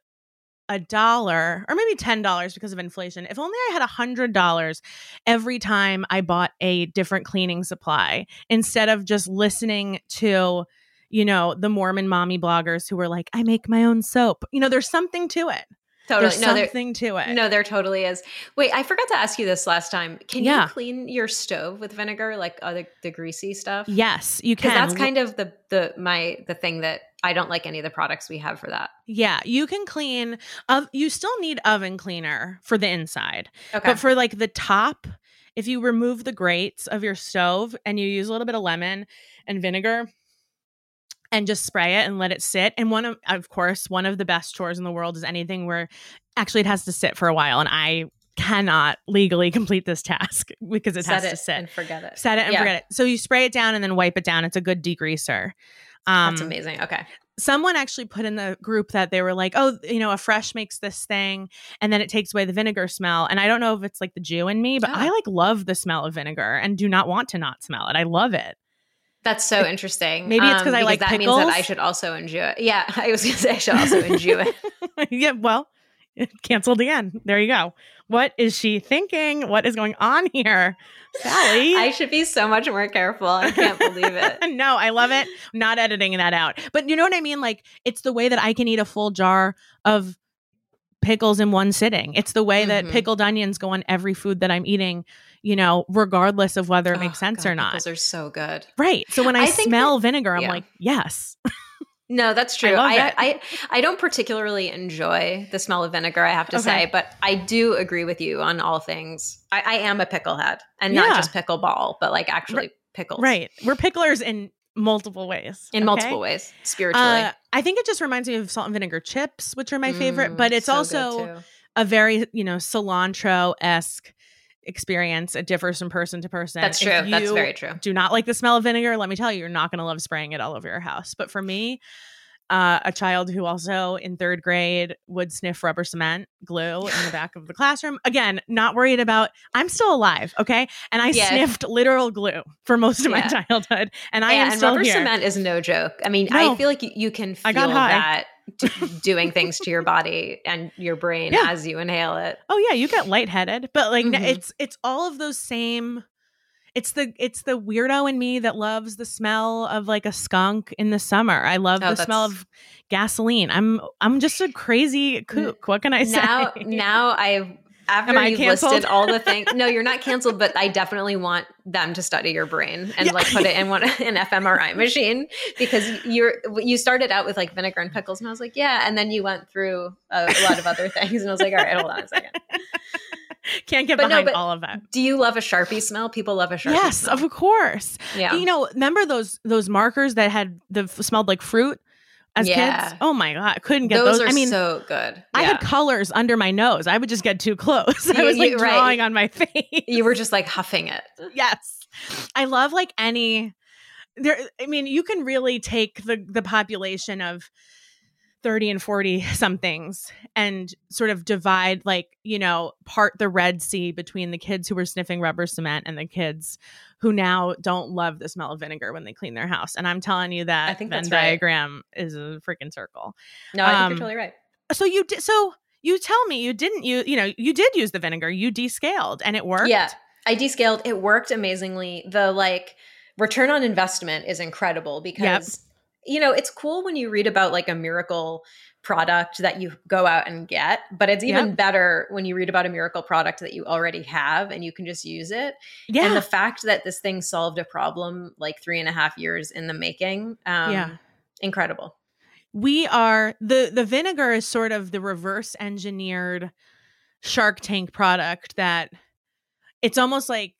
$1 or maybe $10 because of inflation. If only I had $100 every time I bought a different cleaning supply, instead of just listening to, the Mormon mommy bloggers who were like, I make my own soap. There's something to it. Totally. There's something to it. No, there totally is. Wait, I forgot to ask you this last time. Can you clean your stove with vinegar, like the greasy stuff? Yes, you can. Because that's kind of the thing that I don't like any of the products we have for that. Yeah, you can clean. You still need oven cleaner for the inside. Okay. But for like the top, if you remove the grates of your stove and you use a little bit of lemon and vinegar and just spray it and let it sit. And one of the best chores in the world is anything where actually it has to sit for a while. And I cannot legally complete this task because it has to sit. And forget it. Set it and forget it. So you spray it down and then wipe it down. It's a good degreaser. That's amazing. Okay. Someone actually put in the group that they were like, oh, a fresh makes this thing and then it takes away the vinegar smell. And I don't know if it's like the Jew in me, but I like love the smell of vinegar and do not want to not smell it. I love it. That's so interesting. Maybe it's because I like that pickles. Means that I should also enjoy it. Yeah, I was going to say I should also enjoy it. Yeah, well, canceled again. There you go. What is she thinking? What is going on here, Sally? I should be so much more careful. I can't believe it. No, I love it. I'm not editing that out. But you know what I mean? Like, it's the way that I can eat a full jar of pickles in one sitting. It's the way that pickled onions go on every food that I'm eating, regardless of whether it makes sense or not. Pickles are so good. Right. So when I smell vinegar, I'm like, yes. No, that's true. I don't particularly enjoy the smell of vinegar, I have to say, but I do agree with you on all things. I am a pickle head, and not just pickleball, but like actually pickles. Right. We're picklers in multiple ways. Multiple ways, spiritually. I think it just reminds me of salt and vinegar chips, which are my favorite, but it's so also a very, cilantro-esque experience. It differs from person to person. That's true. That's very true. Do not like the smell of vinegar, let me tell you, you're not going to love spraying it all over your house. But for me, a child who also in third grade would sniff rubber cement glue in the back of the classroom. Again, not worried about, I'm still alive, okay? And I sniffed literal glue for most of my childhood. And I am still rubber here. Cement is no joke. I mean, I feel like you can feel that doing things to your body and your brain as you inhale it. Oh yeah, you get lightheaded. But like it's all of those same, It's the weirdo in me that loves the smell of like a skunk in the summer. I love the smell of gasoline. I'm just a crazy kook. What can I say? Now after you've listed all the things, no, you're not canceled, but I definitely want them to study your brain and like put it in an fMRI machine, because you started out with like vinegar and pickles, and I was like, yeah, and then you went through a lot of other things, and I was like, all right, hold on a second. Can't get behind all of that. Do you love a Sharpie smell? People love a Sharpie smell. Yes, of course. Yeah. You know, remember those markers that smelled like fruit? As kids, oh my God, I couldn't get those. I mean, so good. Yeah. I had colors under my nose. I would just get too close. I was like drawing on my face. You were just like huffing it. Yes. I love like you can really take the population of 30 and 40 somethings and sort of divide, like, you know, part the Red Sea between the kids who were sniffing rubber cement and the kids who now don't love the smell of vinegar when they clean their house. And I'm telling you that Venn diagram is a freaking circle. No, I think you're totally right. So you tell me you did use the vinegar. You descaled and it worked. Yeah, I descaled. It worked amazingly. The like return on investment is incredible because you know, it's cool when you read about like a miracle product that you go out and get, but it's even better when you read about a miracle product that you already have and you can just use it. Yeah. And the fact that this thing solved a problem like 3.5 years in the making, incredible. We are the vinegar is sort of the reverse engineered Shark Tank product that it's almost like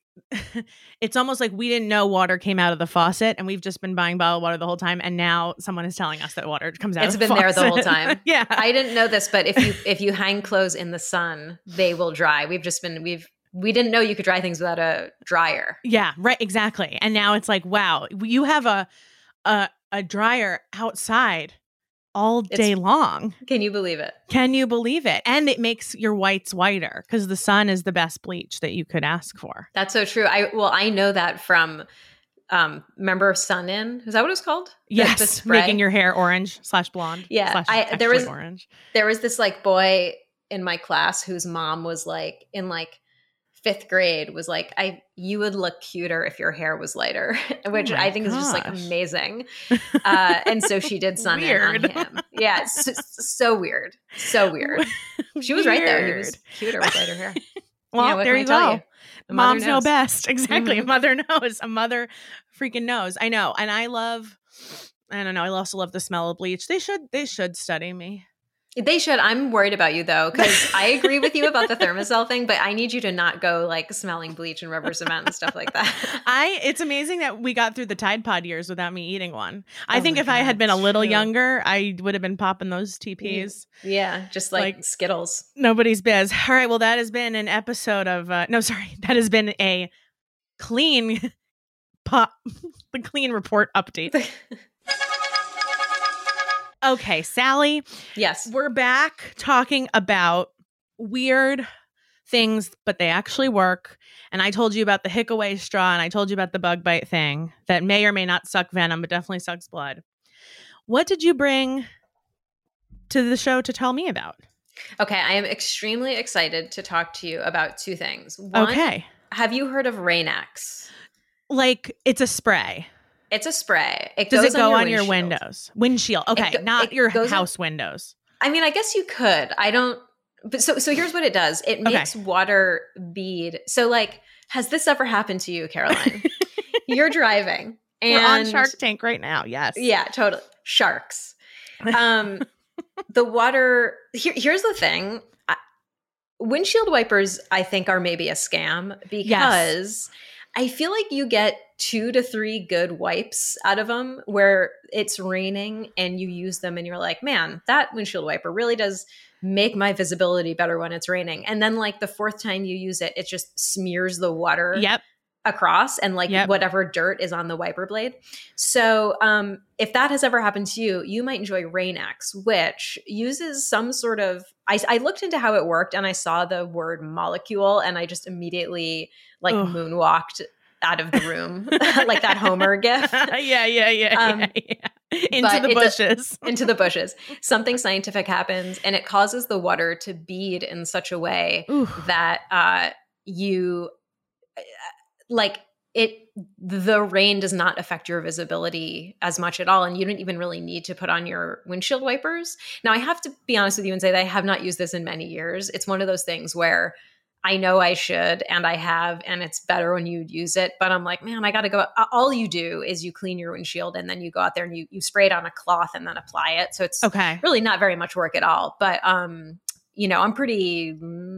we didn't know water came out of the faucet and we've just been buying bottled water the whole time, and now someone is telling us that water comes out of the faucet. It's been there the whole time. Yeah. I didn't know this, but if you hang clothes in the sun, they will dry. We didn't know you could dry things without a dryer. Yeah, right, exactly. And now it's like, wow, you have a dryer outside all day long. Can you believe it? Can you believe it? And it makes your whites whiter because the sun is the best bleach that you could ask for. That's so true. I know that from remember Sun In? Is that what it's called? Yes, the spray? Making your hair orange / blonde. Yeah, there was orange. There was this like boy in my class whose mom was like in like 5th grade was like, you would look cuter if your hair was lighter, which I think is just like amazing. And so she did Sun In on him. Yeah, so weird. So weird. She was right though. He was cuter with lighter hair. Well, there you go. Moms know best. Exactly. Mm-hmm. A mother knows. A mother freaking knows. I know. And I don't know. I also love the smell of bleach. They should study me. They should. I'm worried about you though, because I agree with you about the Thermacell thing, but I need you to not go like smelling bleach and rubber cement and stuff like that. It's amazing that we got through the Tide Pod years without me eating one. I think if I had been a little younger, I would have been popping those TPs. Yeah, just like Skittles. Nobody's biz. All right, well, that has been an episode of that has been a clean the clean report update. Okay, Sally. Yes. We're back talking about weird things, but they actually work. And I told you about the Hickaway straw, and I told you about the bug bite thing that may or may not suck venom, but definitely sucks blood. What did you bring to the show to tell me about? Okay, I am extremely excited to talk to you about 2 things. One, have you heard of Rain-X? Like, it's a spray. It's a spray. Does it go on your windows? Windshield. Okay, not your house windows. I mean, I guess you could. I don't. But so here's what it does. It makes water bead. So like, has this ever happened to you, Caroline? You're driving. And we're on Shark Tank right now. Yes. Yeah, totally. Sharks. The water. Here's the thing. Windshield wipers, I think, are maybe a scam because I feel like you get 2 to 3 good wipes out of them where it's raining and you use them and you're like, man, that windshield wiper really does make my visibility better when it's raining. And then like the 4th time you use it, it just smears the water across and like whatever dirt is on the wiper blade. So if that has ever happened to you, you might enjoy Rain-X, which uses some sort of, I looked into how it worked and I saw the word molecule and I just immediately like moonwalked out of the room, like that Homer gif. Yeah. Into the bushes. Into the bushes. Something scientific happens and it causes the water to bead in such a way that you like the rain does not affect your visibility as much at all. And you don't even really need to put on your windshield wipers. Now, I have to be honest with you and say that I have not used this in many years. It's one of those things where I know I should, and I have, and it's better when you use it. But I'm like, man, I got to go. All you do is you clean your windshield, and then you go out there and you spray it on a cloth and then apply it. So it's really not very much work at all. But you know, I'm pretty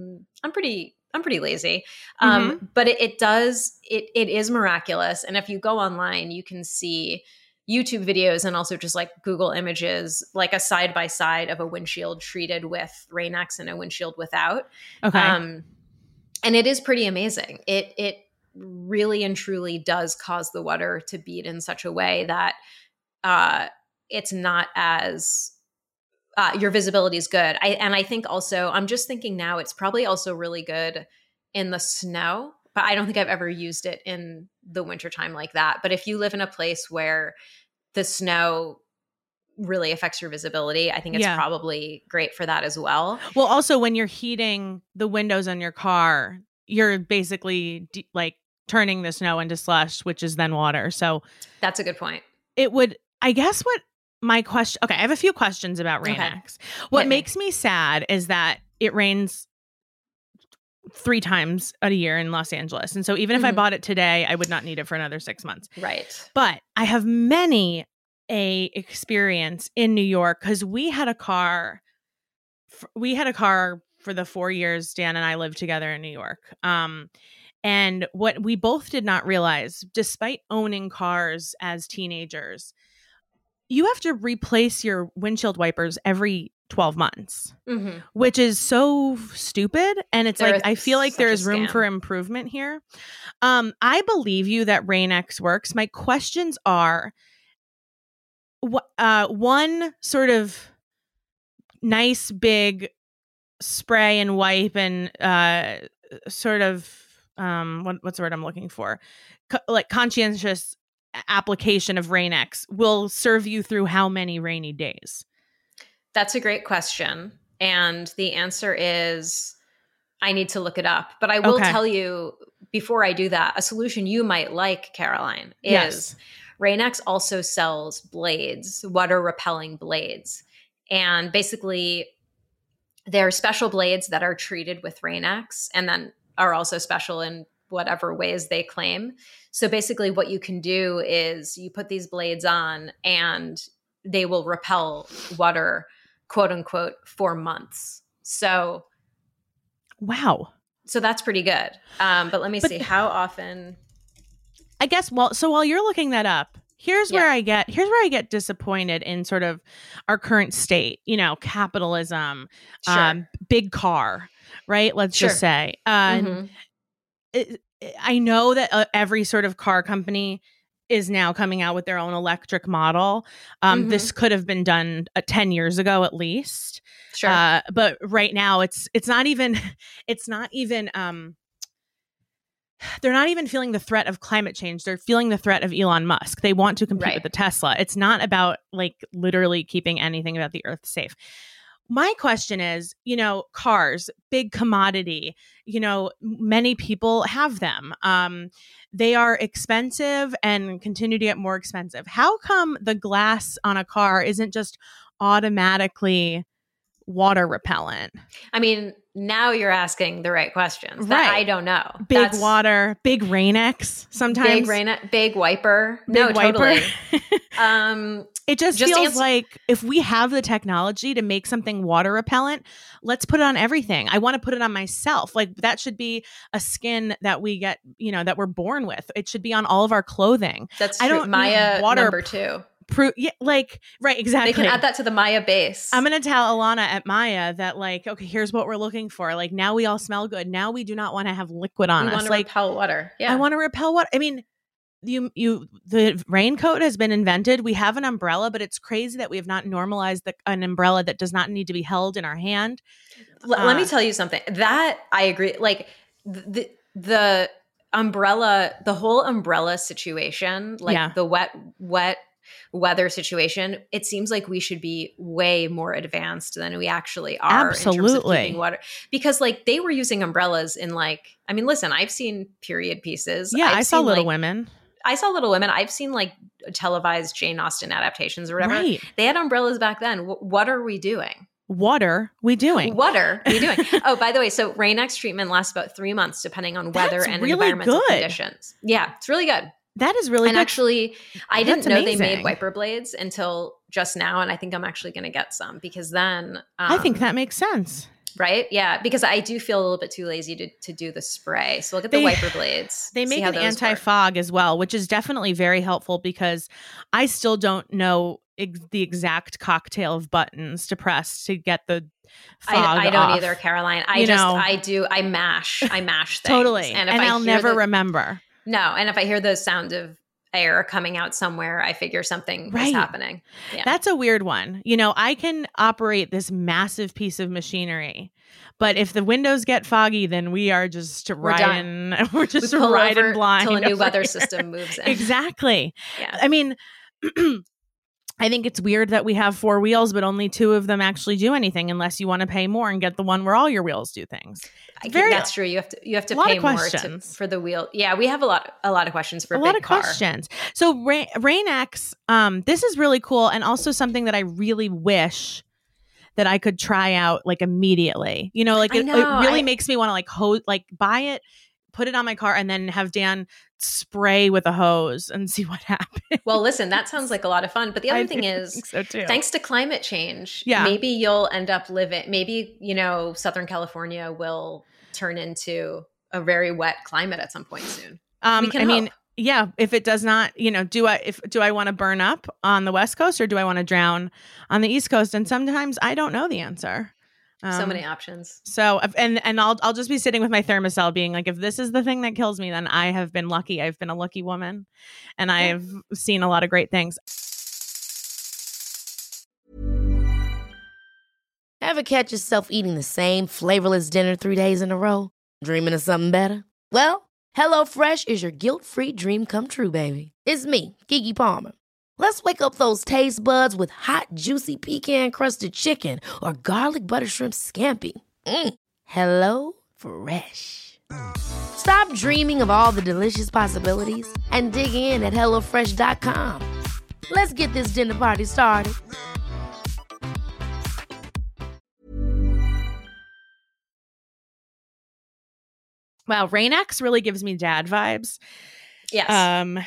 lazy. But it is miraculous. And if you go online, you can see YouTube videos and also just like Google images, like a side by side of a windshield treated with Rain-X and a windshield without. Okay. And it is pretty amazing. It really and truly does cause the water to beat in such a way that it's not as your visibility is good. I think also, I'm just thinking now, it's probably also really good in the snow, but I don't think I've ever used it in the wintertime like that. But if you live in a place where the snow really affects your visibility, I think it's probably great for that as well. Well, also when you're heating the windows on your car, you're basically like turning the snow into slush, which is then water. So that's a good point. It would, I guess what my question, okay, I have a few questions about Rain-X. What makes me sad is that it rains 3 times a year in Los Angeles. And so even if I bought it today, I would not need it for another 6 months. Right. But I have many a experience in New York because we had a car for the 4 years Dan and I lived together in New York. And what we both did not realize, despite owning cars as teenagers, you have to replace your windshield wipers every 12 months, which is so stupid. And it's like, I feel like there is room for improvement here. I believe you that Rain-X works. My questions are, one sort of nice big spray and wipe and sort of what's the word I'm looking for? Like conscientious application of Rain-X will serve you through how many rainy days? That's a great question. And the answer is I need to look it up. But I will tell you before I do that, a solution you might like, Caroline, is Rain-X also sells blades, water repelling blades. And basically they're special blades that are treated with Rain-X and then are also special in whatever ways they claim. So basically what you can do is you put these blades on and they will repel water, quote unquote, for months. So wow. So that's pretty good. But let me see how often. I guess so while you're looking that up, here's where I get disappointed in sort of our current state, you know, capitalism, big car, right? Let's just say. I know that every sort of car company is now coming out with their own electric model. This could have been done 10 years ago at least. Sure. But right now it's not even they're not even feeling the threat of climate change. They're feeling the threat of Elon Musk. They want to compete with the Tesla. It's not about like literally keeping anything about the earth safe. My question is, you know, cars, big commodity, you know, many people have them. They are expensive and continue to get more expensive. How come the glass on a car isn't just automatically water repellent? I mean, now you're asking the right questions. That I don't know. Big water, big Rain-X sometimes. Big wiper. Big wiper. Totally. It just feels like if we have the technology to make something water repellent, let's put it on everything. I want to put it on myself. Like that should be a skin that we get, you know, that we're born with. It should be on all of our clothing. That's true. I don't Maya water number 2. Right, exactly. They can add that to the Maya base. I'm going to tell Alana at Maya that like, okay, here's what we're looking for. Like now we all smell good. Now we do not want to have liquid on us. We want to repel water. Yeah. I want to repel water. I mean, the raincoat has been invented. We have an umbrella, but it's crazy that we have not normalized an umbrella that does not need to be held in our hand. Let me tell you something that I agree. Like the umbrella, the whole umbrella situation, like the wet weather situation, it seems like we should be way more advanced than we actually are. Absolutely. In terms of keeping water. Because like they were using umbrellas in like, I mean, listen, I've seen period pieces. Yeah, I saw Little like, Women. I saw Little Women. I've seen like televised Jane Austen adaptations or whatever. Right. They had umbrellas back then. What are we doing? What are we doing? Oh, by the way, so Rain-X treatment lasts about 3 months depending on weather and really environmental good. conditions. Yeah, it's really good. That is really good. And actually, I didn't know amazing. they made wiper blades until just now. And I think I'm actually going to get some because then. I think that makes sense. Right? Yeah. Because I do feel a little bit too lazy to do the spray. So look at the wiper blades. They make an anti-fog as well, which is definitely very helpful because I still don't know the exact cocktail of buttons to press to get the fog I don't off. either, Caroline. I mash things. Totally. And I'll never remember. No. And if I hear the sound of air coming out somewhere, I figure something is happening. Yeah. That's a weird one. You know, I can operate this massive piece of machinery, but if the windows get foggy, then we are just riding. We're just riding blind until a new weather system moves in. Exactly. Yeah. I mean, I think it's weird that we have 4 wheels, but only 2 of them actually do anything unless you want to pay more and get the one where all your wheels do things. That's true. You have to pay more for the wheel. Yeah, we have a lot of questions for a big car. Questions. So Rain-X, this is really cool and also something that I really wish that I could try out like immediately. You know, like it really makes me want to buy it, put it on my car, and then have Dan spray with a hose and see what happens. Well, listen, that sounds like a lot of fun. But the other thing is, so thanks to climate change, maybe you'll end up maybe, Southern California will turn into a very wet climate at some point soon. If it does not, do I want to burn up on the West Coast or do I want to drown on the East Coast? And sometimes I don't know the answer. So many options. So, and I'll just be sitting with my Thermacell being like, if this is the thing that kills me, then I have been lucky. I've been a lucky woman and I've seen a lot of great things. Ever catch yourself eating the same flavorless dinner 3 days in a row? Dreaming of something better? Well, HelloFresh is your guilt-free dream come true, baby. It's me, Keke Palmer. Let's wake up those taste buds with hot, juicy pecan-crusted chicken or garlic butter shrimp scampi. Hello Fresh. Stop dreaming of all the delicious possibilities and dig in at HelloFresh.com. Let's get this dinner party started. Wow, Rain-X really gives me dad vibes. Yes. And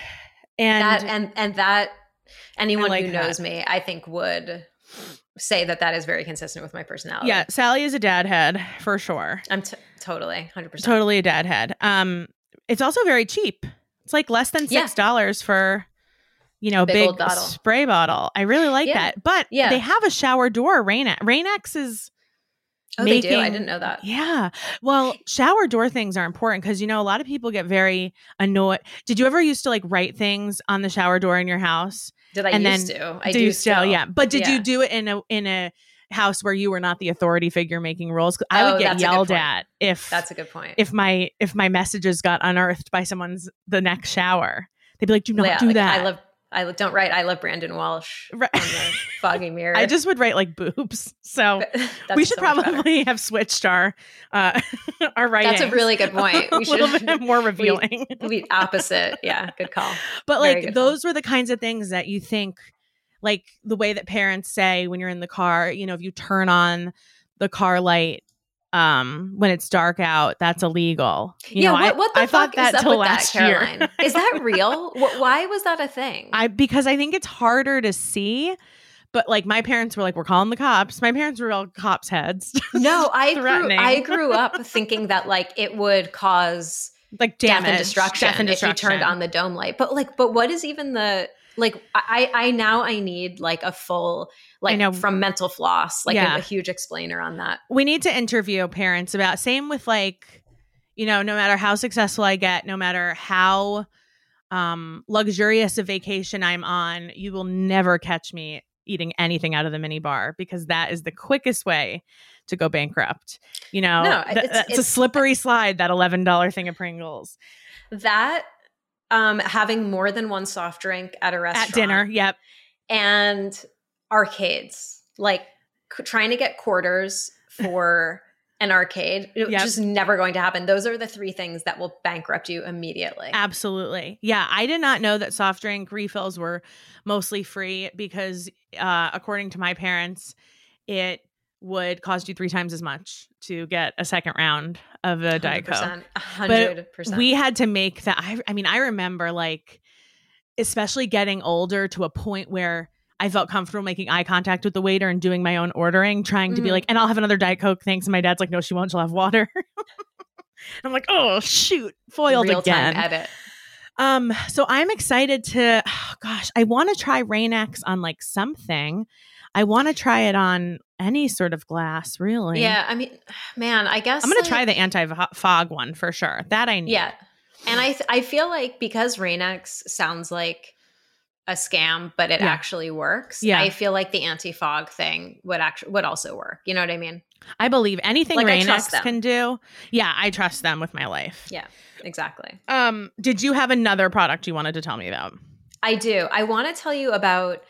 that anyone who knows me, I think would say that is very consistent with my personality. Yeah, Sally is a dad head for sure. I'm totally 100%. Totally a dad head. It's also very cheap. It's like less than $6 for big spray bottle. I really like that. But they have a shower door. Rain-X is. Oh, they do? I didn't know that. Yeah. Well, shower door things are important because, a lot of people get very annoyed. Did you ever used to write things on the shower door in your house? Did I used to? I do still. Yeah. But did you do it in a house where you were not the authority figure making rules? I would get yelled at if that's a good point. If my messages got unearthed by the next shower, they'd be like, "Do not do that." I love Brandon Walsh on the foggy mirror. I just would write boobs. So we should probably have switched our writing. That's a really good point. We should a little bit more revealing. We opposite. Yeah, good call. But those were the kinds of things that you think, the way that parents say when you're in the car, if you turn on the car light when it's dark out, that's illegal. What the I fuck thought that is up with last that, Caroline? year. Is that real? Why was that a thing? Because I think it's harder to see. But my parents were we're calling the cops. My parents were all cops' heads. No, I grew up thinking that it would cause damage, death and destruction if you turned on the dome light. But what is even the I need a full from Mental Floss, a huge explainer on that. We need to interview parents about same with no matter how successful I get, no matter how luxurious a vacation I'm on, you will never catch me eating anything out of the mini bar because that is the quickest way to go bankrupt. It's a slippery slide, that $11 thing of Pringles. That having more than one soft drink at a restaurant. At dinner, yep. And arcades, like trying to get quarters for an arcade, just never going to happen. Those are the three things that will bankrupt you immediately. Absolutely. Yeah. I did not know that soft drink refills were mostly free because according to my parents, it would cost you 3 times as much to get a second round of a Diet Coke. 100%. But we had to make that. I mean, I remember like, especially getting older to a point where I felt comfortable making eye contact with the waiter and doing my own ordering, trying to be like, and I'll have another Diet Coke, thanks. And my dad's like, no, she won't. She'll have water. I'm like, oh, shoot. Foiled Real-time again. edit. So I'm excited to, I want to try Rain-X on like something. I want to try it on any sort of glass, really. Yeah. I mean, man, I guess I'm going to try the anti-fog one for sure. That I need. Yeah. And I feel like because Rain-X sounds like a scam, but it actually works. Yeah. I feel like the anti-fog thing would also work. You know what I mean? I believe anything like Rain-X can do. Yeah, I trust them with my life. Yeah, exactly. Did you have another product you wanted to tell me about? I do. I want to tell you about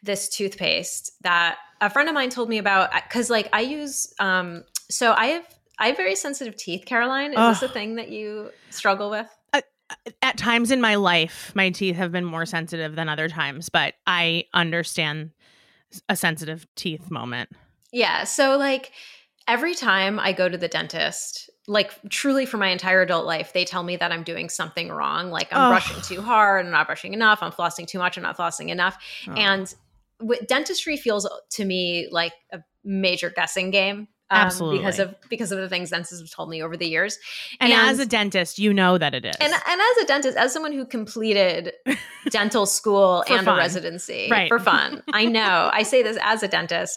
this toothpaste that a friend of mine told me about, because like I use so I have very sensitive teeth, Caroline. Is this a thing that you struggle with? At times in my life, my teeth have been more sensitive than other times, but I understand a sensitive teeth moment. Yeah. So like every time I go to the dentist, like truly for my entire adult life, they tell me that I'm doing something wrong. Like I'm brushing too hard, I'm not brushing enough, I'm flossing too much, I'm not flossing enough. And dentistry feels to me like a major guessing game. Absolutely. Because of the things dentists have told me over the years. And as a dentist, you know that it is. And as a dentist, as someone who completed dental school and a residency for fun, I know. I say this as a dentist.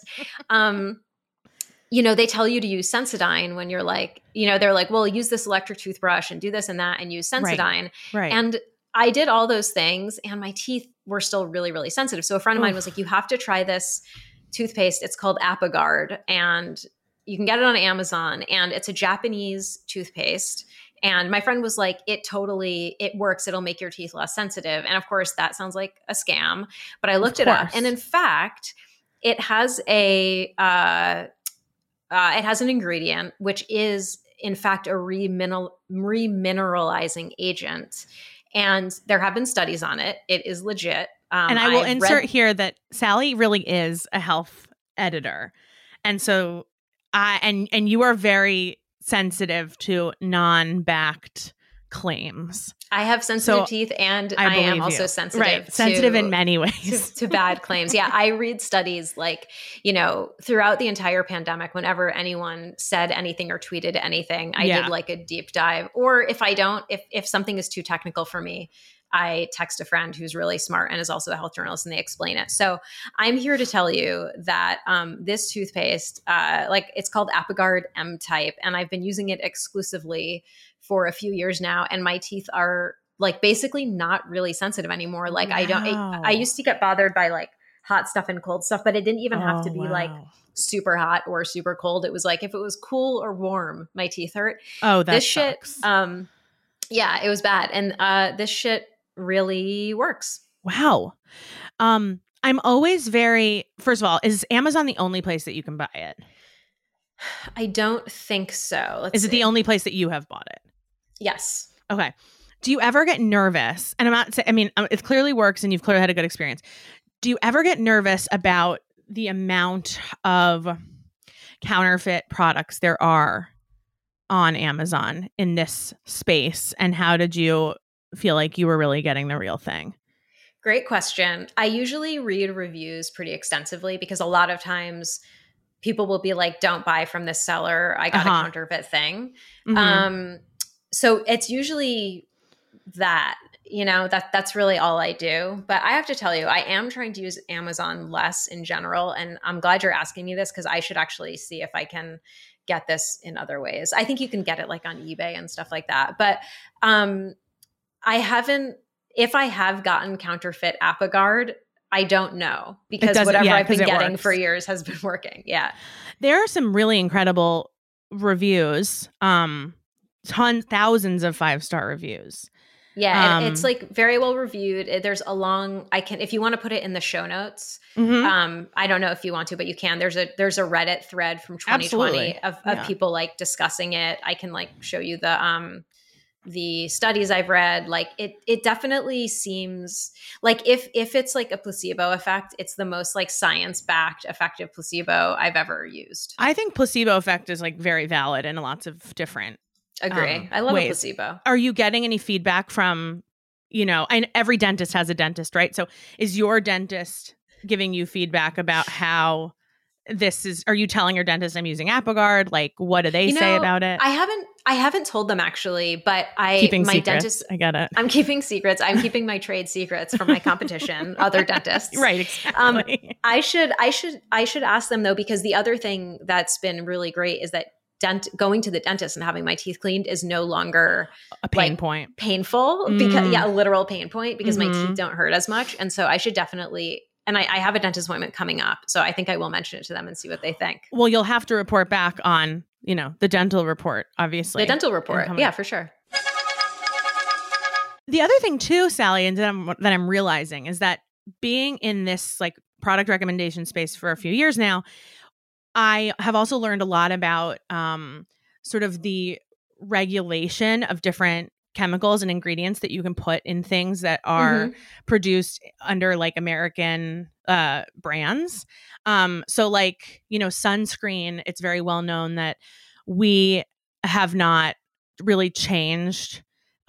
You know, they tell you to use Sensodyne when you're like, you know, they're like, well, use this electric toothbrush and do this and that and use Sensodyne. Right. And I did all those things and my teeth were still really, really sensitive. So a friend of mine was like, you have to try this toothpaste. It's called Apogard, and you can get it on Amazon, and it's a Japanese toothpaste. And my friend was like, it works. It'll make your teeth less sensitive. And of course that sounds like a scam, but I looked it up, and in fact, it has an ingredient, which is in fact a remineralizing agent. And there have been studies on it. It is legit. And I will insert here that Sally really is a health editor. And so and you are very sensitive to non-backed claims. I have sensitive teeth, and I am also sensitive in many ways to bad claims. Yeah, I read studies like, you know, throughout the entire pandemic, whenever anyone said anything or tweeted anything, I did like a deep dive. Or if I don't, if something is too technical for me, I text a friend who's really smart and is also a health journalist, and they explain it. So I'm here to tell you that this toothpaste, like it's called Apogard M-Type, and I've been using it exclusively for a few years now, and my teeth are like basically not really sensitive anymore. Like I used to get bothered by like hot stuff and cold stuff, but it didn't even have to be like super hot or super cold. It was like if it was cool or warm, my teeth hurt. Oh, that sucks. Shit. Yeah, it was bad, and this shit really works. Wow. I'm always first of all, is Amazon the only place that you can buy it? I don't think so. Is it the only place that you have bought it? Yes. Okay. Do you ever get nervous? And I'm not saying, I mean, it clearly works and you've clearly had a good experience. Do you ever get nervous about the amount of counterfeit products there are on Amazon in this space? And how did you feel like you were really getting the real thing? Great question. I usually read reviews pretty extensively because a lot of times people will be like, don't buy from this seller. I got a counterfeit thing. Mm-hmm. So it's usually that, you know, that's really all I do. But I have to tell you, I am trying to use Amazon less in general. And I'm glad you're asking me this because I should actually see if I can get this in other ways. I think you can get it like on eBay and stuff like that. But if I have gotten counterfeit Apogard, I don't know because whatever I've been getting for years has been working. Yeah. There are some really incredible reviews, thousands of 5-star reviews. Yeah, and it's like very well reviewed. There's a long, if you want to put it in the show notes, I don't know if you want to, but you can. There's a Reddit thread from 2020 of people like discussing it. I can like show you the studies I've read. Like it definitely seems like if it's like a placebo effect, it's the most like science-backed effective placebo I've ever used. I think placebo effect is like very valid in lots of different Agree. I love ways. a placebo. Are you getting any feedback from, and every dentist has a dentist, right? So is your dentist giving you feedback about how this is? Are you telling your dentist I'm using Apogard? Like, what do they say about it? I haven't told them actually, but keeping my secrets. Dentist, I get it. I'm keeping secrets. I'm keeping my trade secrets from my competition, other dentists. Right. Exactly. I should ask them though, because the other thing that's been really great is that going to the dentist and having my teeth cleaned is no longer a painful because a literal pain point because my teeth don't hurt as much. And so I should definitely, and I have a dentist appointment coming up. So I think I will mention it to them and see what they think. Well, you'll have to report back on, the dental report, obviously. The dental report. Yeah, for sure. The other thing too, Sally, and that I'm realizing is that being in this like product recommendation space for a few years now, I have also learned a lot about sort of the regulation of different chemicals and ingredients that you can put in things that are produced under like American brands. So like, sunscreen, it's very well known that we have not really changed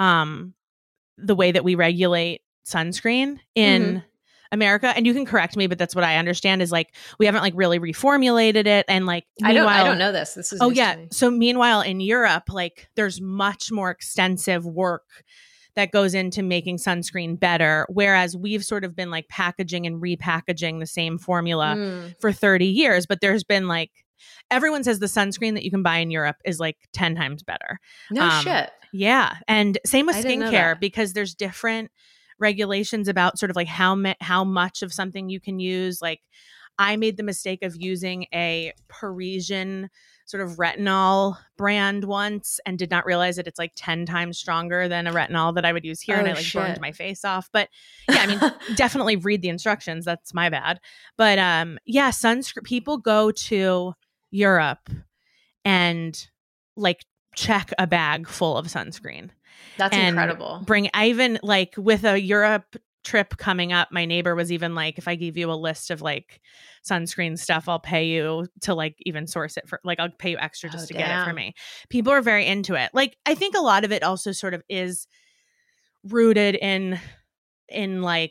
the way that we regulate sunscreen in America. And you can correct me, but that's what I understand is like we haven't like really reformulated it. And like I don't know this. This is news to me. So meanwhile in Europe, like there's much more extensive work that goes into making sunscreen better, whereas we've sort of been like packaging and repackaging the same formula for 30 years. But there's been like everyone says the sunscreen that you can buy in Europe is like 10 times better. No shit. Yeah, and same with skincare because there's different regulations about sort of like how much of something you can use. Like I made the mistake of using a Parisian sort of retinol brand once and did not realize that it's like 10 times stronger than a retinol that I would use here. And I like burned my face off. But yeah, I mean, definitely read the instructions. That's my bad. But yeah, sunscreen, people go to Europe and like check a bag full of sunscreen. That's incredible. I even like with a Europe trip coming up, my neighbor was even like, if I give you a list of like sunscreen stuff, I'll pay you to like even source it for like, I'll pay you extra just to get it for me. People are very into it. Like, I think a lot of it also sort of is rooted in like,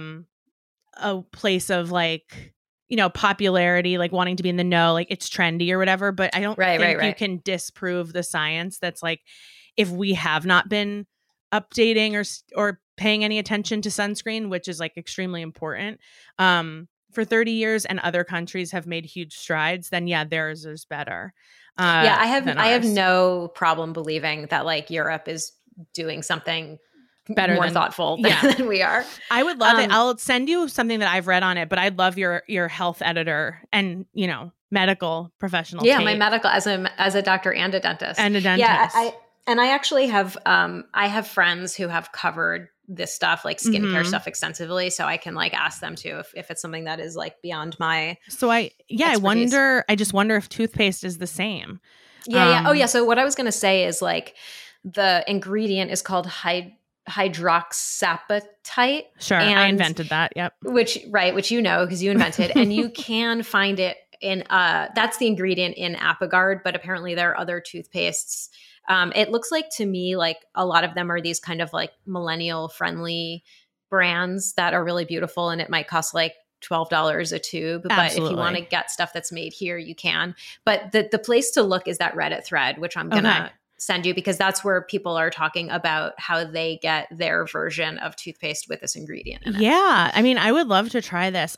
a place of like, popularity, like wanting to be in the know, like it's trendy or whatever. But I don't think you can disprove the science that's like, if we have not been updating or paying any attention to sunscreen, which is like extremely important for 30 years and other countries have made huge strides, then yeah, theirs is better. I have no problem believing that like Europe is doing something better, more thoughtful than we are. I would love it. I'll send you something that I've read on it, but I'd love your health editor and, medical professional. Yeah, my medical as a doctor and a dentist. Yeah, I actually have I have friends who have covered this stuff, like skincare stuff extensively. So I can like ask them too if it's something that is like beyond my expertise. I just wonder if toothpaste is the same. Yeah. Oh yeah. So what I was gonna say is like the ingredient is called hydroxyapatite. Sure. I invented that. Yep. Which because you invented and you can find it in that's the ingredient in Apogard, but apparently there are other toothpastes. It looks like to me like a lot of them are these kind of like millennial friendly brands that are really beautiful and it might cost like $12 a tube. But if you want to get stuff that's made here, you can. But the place to look is that Reddit thread, which I'm going to send you because that's where people are talking about how they get their version of toothpaste with this ingredient in it. Yeah. I mean, I would love to try this.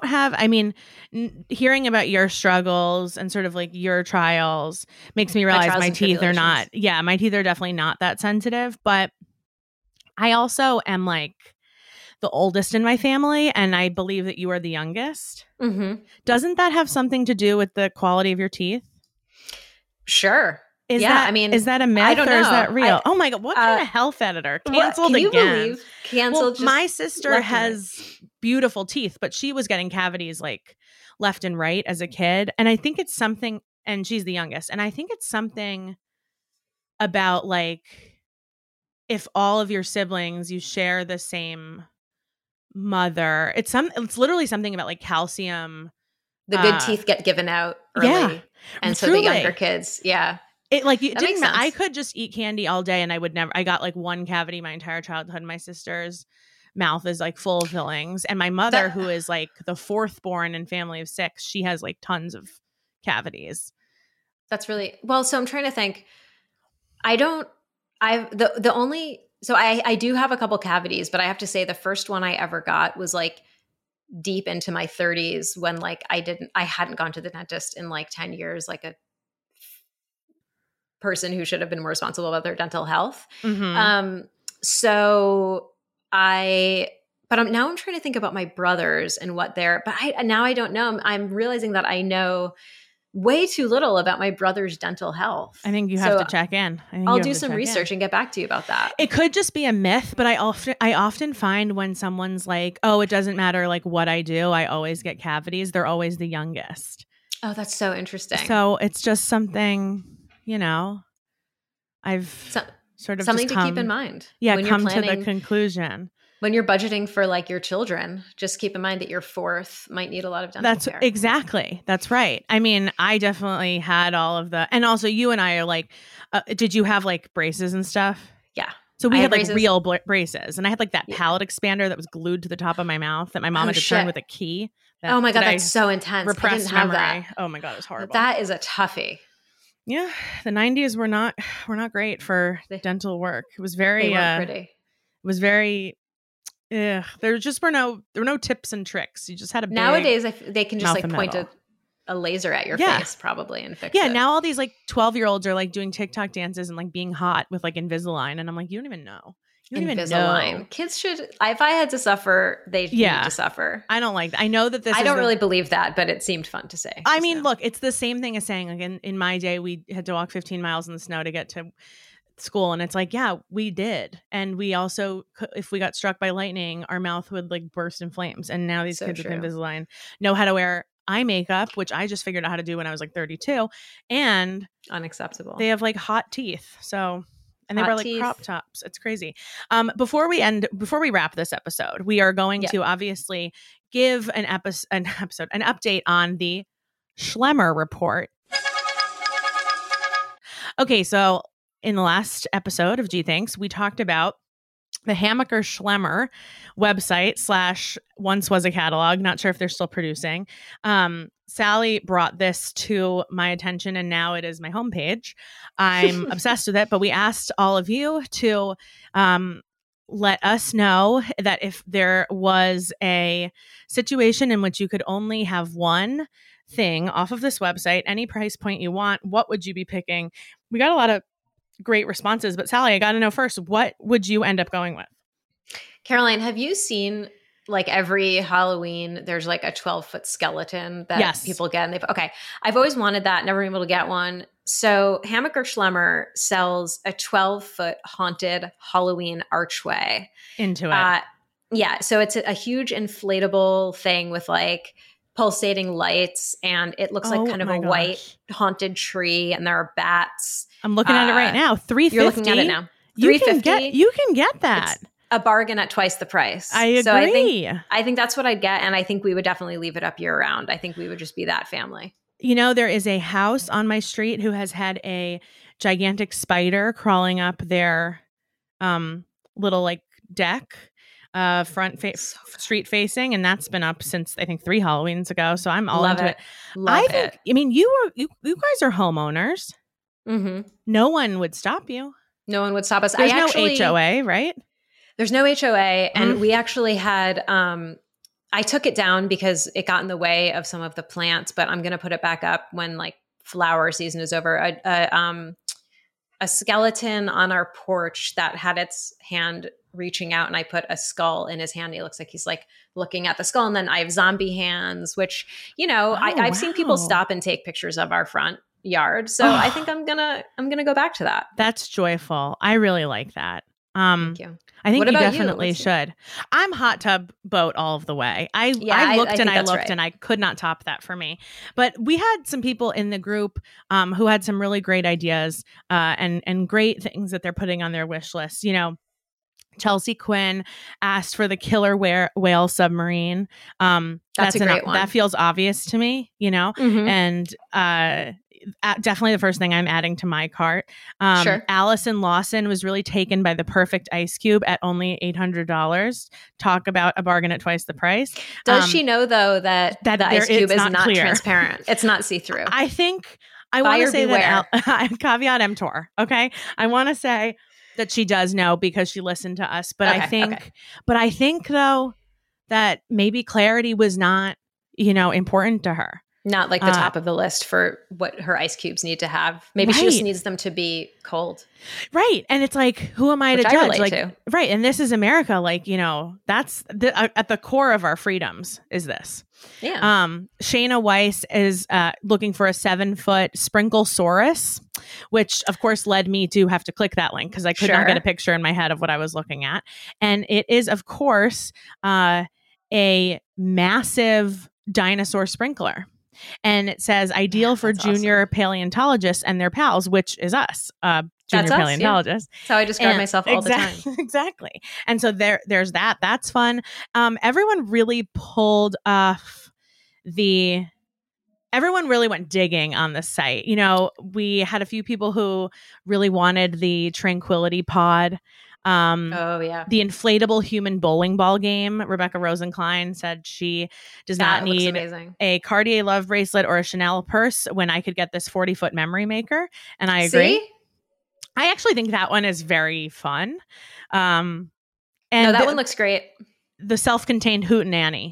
Hearing about your struggles and sort of like your trials makes me realize my teeth are not, my teeth are definitely not that sensitive, but I also am like the oldest in my family and I believe that you are the youngest. Mm-hmm. Doesn't that have something to do with the quality of your teeth? Sure. Is that a myth, I don't know. Or is that real? Oh my God. What kind of health editor? Canceled can you again. Believe canceled? Well, my sister has beautiful teeth, but she was getting cavities like left and right as a kid. And I think it's something, and she's the youngest. And I think it's something about like, if all of your siblings, you share the same mother, it's literally something about like calcium. The good teeth get given out early. Yeah, and so truly. the younger kids. Yeah. It didn't matter. I could just eat candy all day and I got like one cavity my entire childhood. My sister's mouth is like full of fillings. And my mother, who is like the fourth born in family of 6, she has like tons of cavities. That's really well. So I'm trying to think. I do have a couple cavities, but I have to say the first one I ever got was like deep into my 30s when like I hadn't gone to the dentist in like 10 years, like a person who should have been more responsible about their dental health. Mm-hmm. Now I'm trying to think about my brothers and what they're, but I don't know. I'm realizing that I know way too little about my brother's dental health. I think you have to check in. I'll do some research and get back to you about that. It could just be a myth, but I often find when someone's like, oh, it doesn't matter like what I do, I always get cavities, they're always the youngest. Oh, that's so interesting. So it's just something, I've sort of something to keep in mind. Yeah, when come to the conclusion. When you're budgeting for like your children, just keep in mind that your fourth might need a lot of dental care. Exactly. That's right. I mean, I definitely had all of the, and also you and I are like, did you have like braces and stuff? Yeah. So we had like real braces, and I had like that palate expander that was glued to the top of my mouth that my mom had to turn with a key. Oh my God, that's so intense. Repressed I didn't memory. have that. Oh my God, it was horrible. That is a toughie. Yeah, the 90s were not great for dental work. It was very they weren't pretty. It was very. Yeah, there were no tips and tricks. You just had a big nowadays they can just like point a laser at your face probably and fix it. Yeah, now all these like 12-year-olds are like doing TikTok dances and like being hot with like Invisalign, and I'm like, you don't even know. You don't even know. Kids should. If I had to suffer, they need to suffer. I don't like that. I know that this. I don't really believe that, but it seemed fun to say. I mean, look, it's the same thing as saying like in my day we had to walk 15 miles in the snow to get to school, and it's like, yeah, we did, and we also, if we got struck by lightning, our mouth would like burst in flames. And now these kids with Invisalign know how to wear eye makeup, which I just figured out how to do when I was like 32, and unacceptable. They have like hot teeth, so. And they were like crop tops. It's crazy. Before we wrap this episode, we are going to obviously give an update on the Schlemmer report. Okay, so in the last episode of G Thanks, we talked about the Hammacher Schlemmer website / once was a catalog. Not sure if they're still producing. Sally brought this to my attention, and now it is my homepage. I'm obsessed with it, but we asked all of you to let us know that if there was a situation in which you could only have one thing off of this website, any price point you want, what would you be picking? We got a lot of great responses, but Sally, I got to know first, what would you end up going with? Caroline, have you seen like every Halloween, there's like a 12-foot skeleton that people get. And I've always wanted that, never been able to get one. So Hammacher Schlemmer sells a 12-foot haunted Halloween archway. Into it. Yeah. So it's a huge inflatable thing with like pulsating lights, and it looks like kind of a white haunted tree, and there are bats. I'm looking at it right now. $350. You're looking at it now. $350. You can get that. It's a bargain at twice the price. I agree. So I think that's what I'd get, and I think we would definitely leave it up year round. I think we would just be that family. You know, there is a house on my street who has had a gigantic spider crawling up their little like deck, street facing, and that's been up since I think 3 Halloweens ago. So I'm all into it. Love it. I mean, you guys are homeowners. Mm-hmm. No one would stop you. No one would stop us. There's no HOA, right? There's no HOA. And we actually had, I took it down because it got in the way of some of the plants, but I'm going to put it back up when like flower season is over. A skeleton on our porch that had its hand reaching out, and I put a skull in his hand. He looks like he's like looking at the skull. And then I have zombie hands, which, I've seen people stop and take pictures of our front yard. So I think I'm gonna go back to that. That's joyful. I really like that. Thank you. I think you definitely should. I'm hot tub boat all of the way. I looked and I looked and I could not top that for me. But we had some people in the group who had some really great ideas and great things that they're putting on their wish list. You know, Chelsea Quinn asked for the killer whale submarine. That's a great one. That feels obvious to me, you know, and definitely the first thing I'm adding to my cart. Sure. Allison Lawson was really taken by the perfect ice cube at only $800. Talk about a bargain at twice the price. Does she know though that the ice cube is not transparent? It's not see-through. I think I want to say beware. That caveat emptor. Okay. I want to say that she does know because she listened to us, but I think though that maybe clarity was not, you know, important to her. Not like the top of the list for what her ice cubes need to have. Maybe she just needs them to be cold. Right. And it's like, who am I to judge? Like, to. Right. And this is America. Like, you know, that's at the core of our freedoms is this. Yeah. Shayna Weiss is looking for a 7-foot Sprinklesaurus, which of course led me to have to click that link because I could not get a picture in my head of what I was looking at. And it is, of course, a massive dinosaur sprinkler. And it says ideal for junior paleontologists and their pals, which is us, junior paleontologists. That's how I describe myself all the time. Exactly. And so there's that. That's fun. Everyone really pulled off everyone really went digging on the site. You know, we had a few people who really wanted the Tranquility Pod. The inflatable human bowling ball game. Rebecca Rosenklein said she does not need a Cartier love bracelet or a Chanel purse when I could get this 40-foot memory maker. And I agree. See? I actually think that one is very fun. And that one looks great. The self-contained Hootenanny.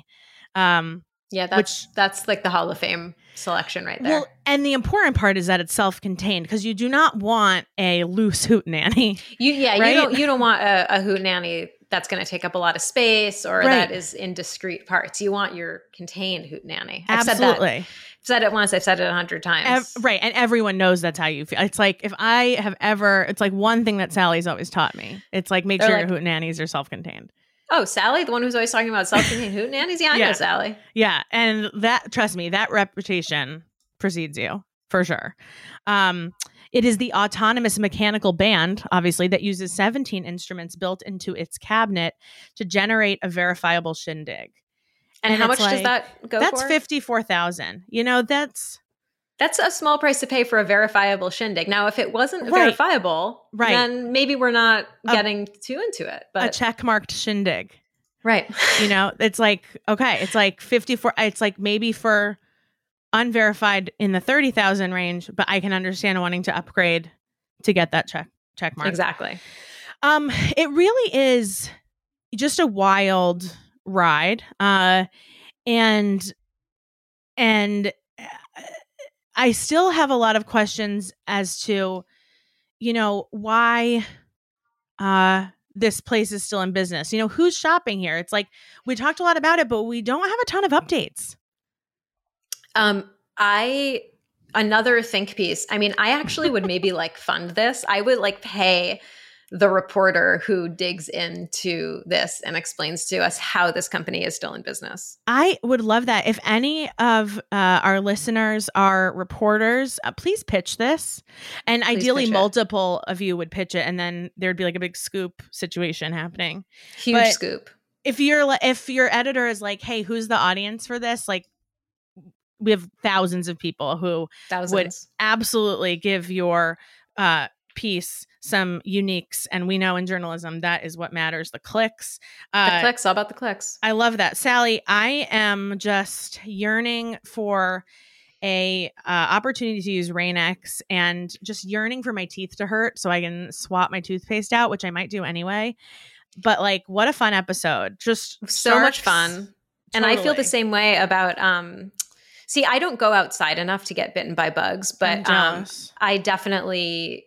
That's like the Hall of Fame selection right there. Well, and the important part is that it's self-contained because you do not want a loose Hootenanny. Right? You don't want a Hootenanny that's going to take up a lot of space or that is in discrete parts. You want your contained Hootenanny. Absolutely. I've said it once. I've said it 100 times. Right. And everyone knows that's how you feel. It's like it's like one thing that Sally's always taught me. It's like make sure your Hootenannies are self-contained. Oh, Sally, the one who's always talking about self-contained Hootenannies? Yeah, I know Sally. Yeah, and trust me, that reputation precedes you, for sure. It is the autonomous mechanical band, obviously, that uses 17 instruments built into its cabinet to generate a verifiable shindig. And how much does that go for? That's $54,000. You know, that's a small price to pay for a verifiable shindig. Now, if it wasn't verifiable, then maybe we're not getting too into it. But a check-marked shindig. Right. You know, it's like, okay, it's like 54. It's like maybe for unverified in the 30,000 range, but I can understand wanting to upgrade to get that check mark. Exactly. It really is just a wild ride. And I still have a lot of questions as to, you know, why this place is still in business. You know, who's shopping here? It's like we talked a lot about it, but we don't have a ton of updates. Another think piece. I mean, I actually would maybe like fund this. I would like pay the reporter who digs into this and explains to us how this company is still in business. I would love that. If any of our listeners are reporters, please pitch this. And please ideally multiple of you would pitch it. And then there'd be like a big scoop situation happening. Huge scoop. If your editor is like, hey, who's the audience for this? Like, we have thousands of people who would absolutely give your piece some uniques, and we know in journalism that is what matters, the clicks. The clicks, all about the clicks. I love that. Sally, I am just yearning for a opportunity to use Rain-X and just yearning for my teeth to hurt so I can swap my toothpaste out, which I might do anyway. But like, what a fun episode. Just so much fun. Totally. And I feel the same way about see, I don't go outside enough to get bitten by bugs, but I definitely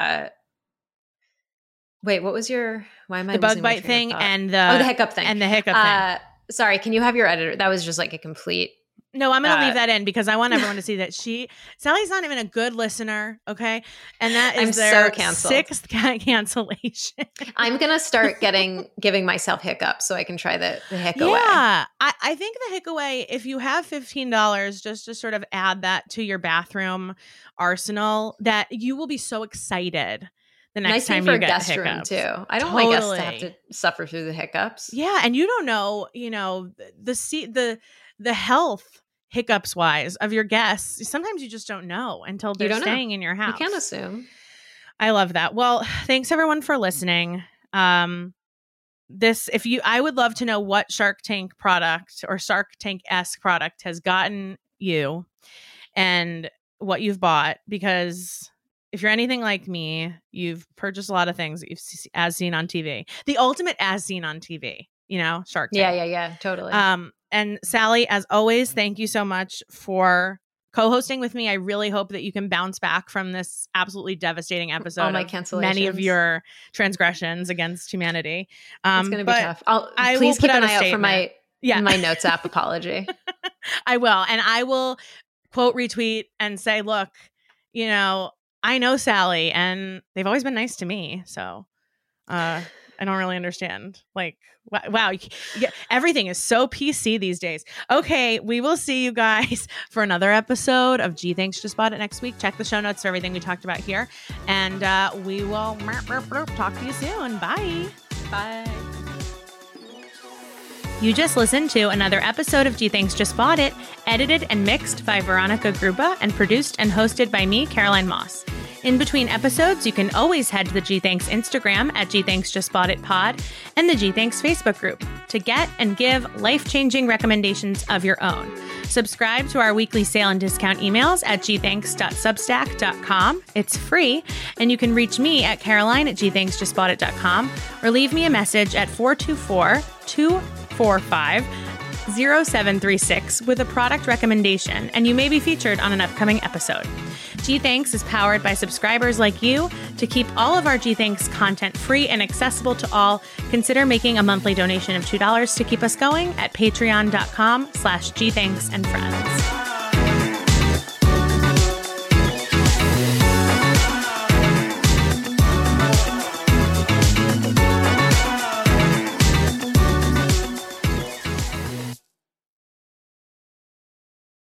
wait, what was why am I the bug bite thing and the hiccup thing. And the hiccup thing. Sorry, can you have your editor? That was just like a complete No, I'm going to leave that in because I want everyone to see that Sally's not even a good listener, okay? And that is their sixth cancellation. I'm going to start giving myself hiccups so I can try the hick away. Yeah, I think the hick away, if you have $15 just to sort of add that to your bathroom arsenal, that you will be so excited the next time you get guest hiccups. Room too. I don't want guests to have to suffer through the hiccups. Yeah, and you don't know, the health hiccups wise of your guests. Sometimes you just don't know until they're staying in your house. You can't assume. I love that. Well, thanks everyone for listening. I would love to know what Shark Tank product or Shark Tank-esque product has gotten you and what you've bought, because if you're anything like me, you've purchased a lot of things that you've as seen on TV. The ultimate as seen on TV, Shark Tank. Yeah, totally. And Sally, as always, thank you so much for co-hosting with me. I really hope that you can bounce back from this absolutely devastating episode. All my cancellations. Many of your transgressions against humanity. It's going to be tough. Please keep an eye out for my Notes app apology. I will. And I will quote retweet and say, look, I know Sally and they've always been nice to me. So I don't really understand. Like, wow. Everything is so PC these days. Okay. We will see you guys for another episode of Gee Thanks Just Bought It next week. Check the show notes for everything we talked about here. And we will talk to you soon. Bye. Bye. You just listened to another episode of Gee Thanks Just Bought It, edited and mixed by Veronica Gruba and produced and hosted by me, Caroline Moss. In between episodes, you can always head to the Gee Thanks Instagram at Gee Thanks Just Bought It Pod and the Gee Thanks Facebook group to get and give life-changing recommendations of your own. Subscribe to our weekly sale and discount emails at gthanks.substack.com. It's free, and you can reach me at caroline@gthanksjustboughtit.com or leave me a message at 424-245-0736 with a product recommendation, and you may be featured on an upcoming episode. Gee Thanks is powered by subscribers like you. To keep all of our Gee Thanks content free and accessible to all, consider making a monthly donation of $2 to keep us going at patreon.com/GThanksandFriends.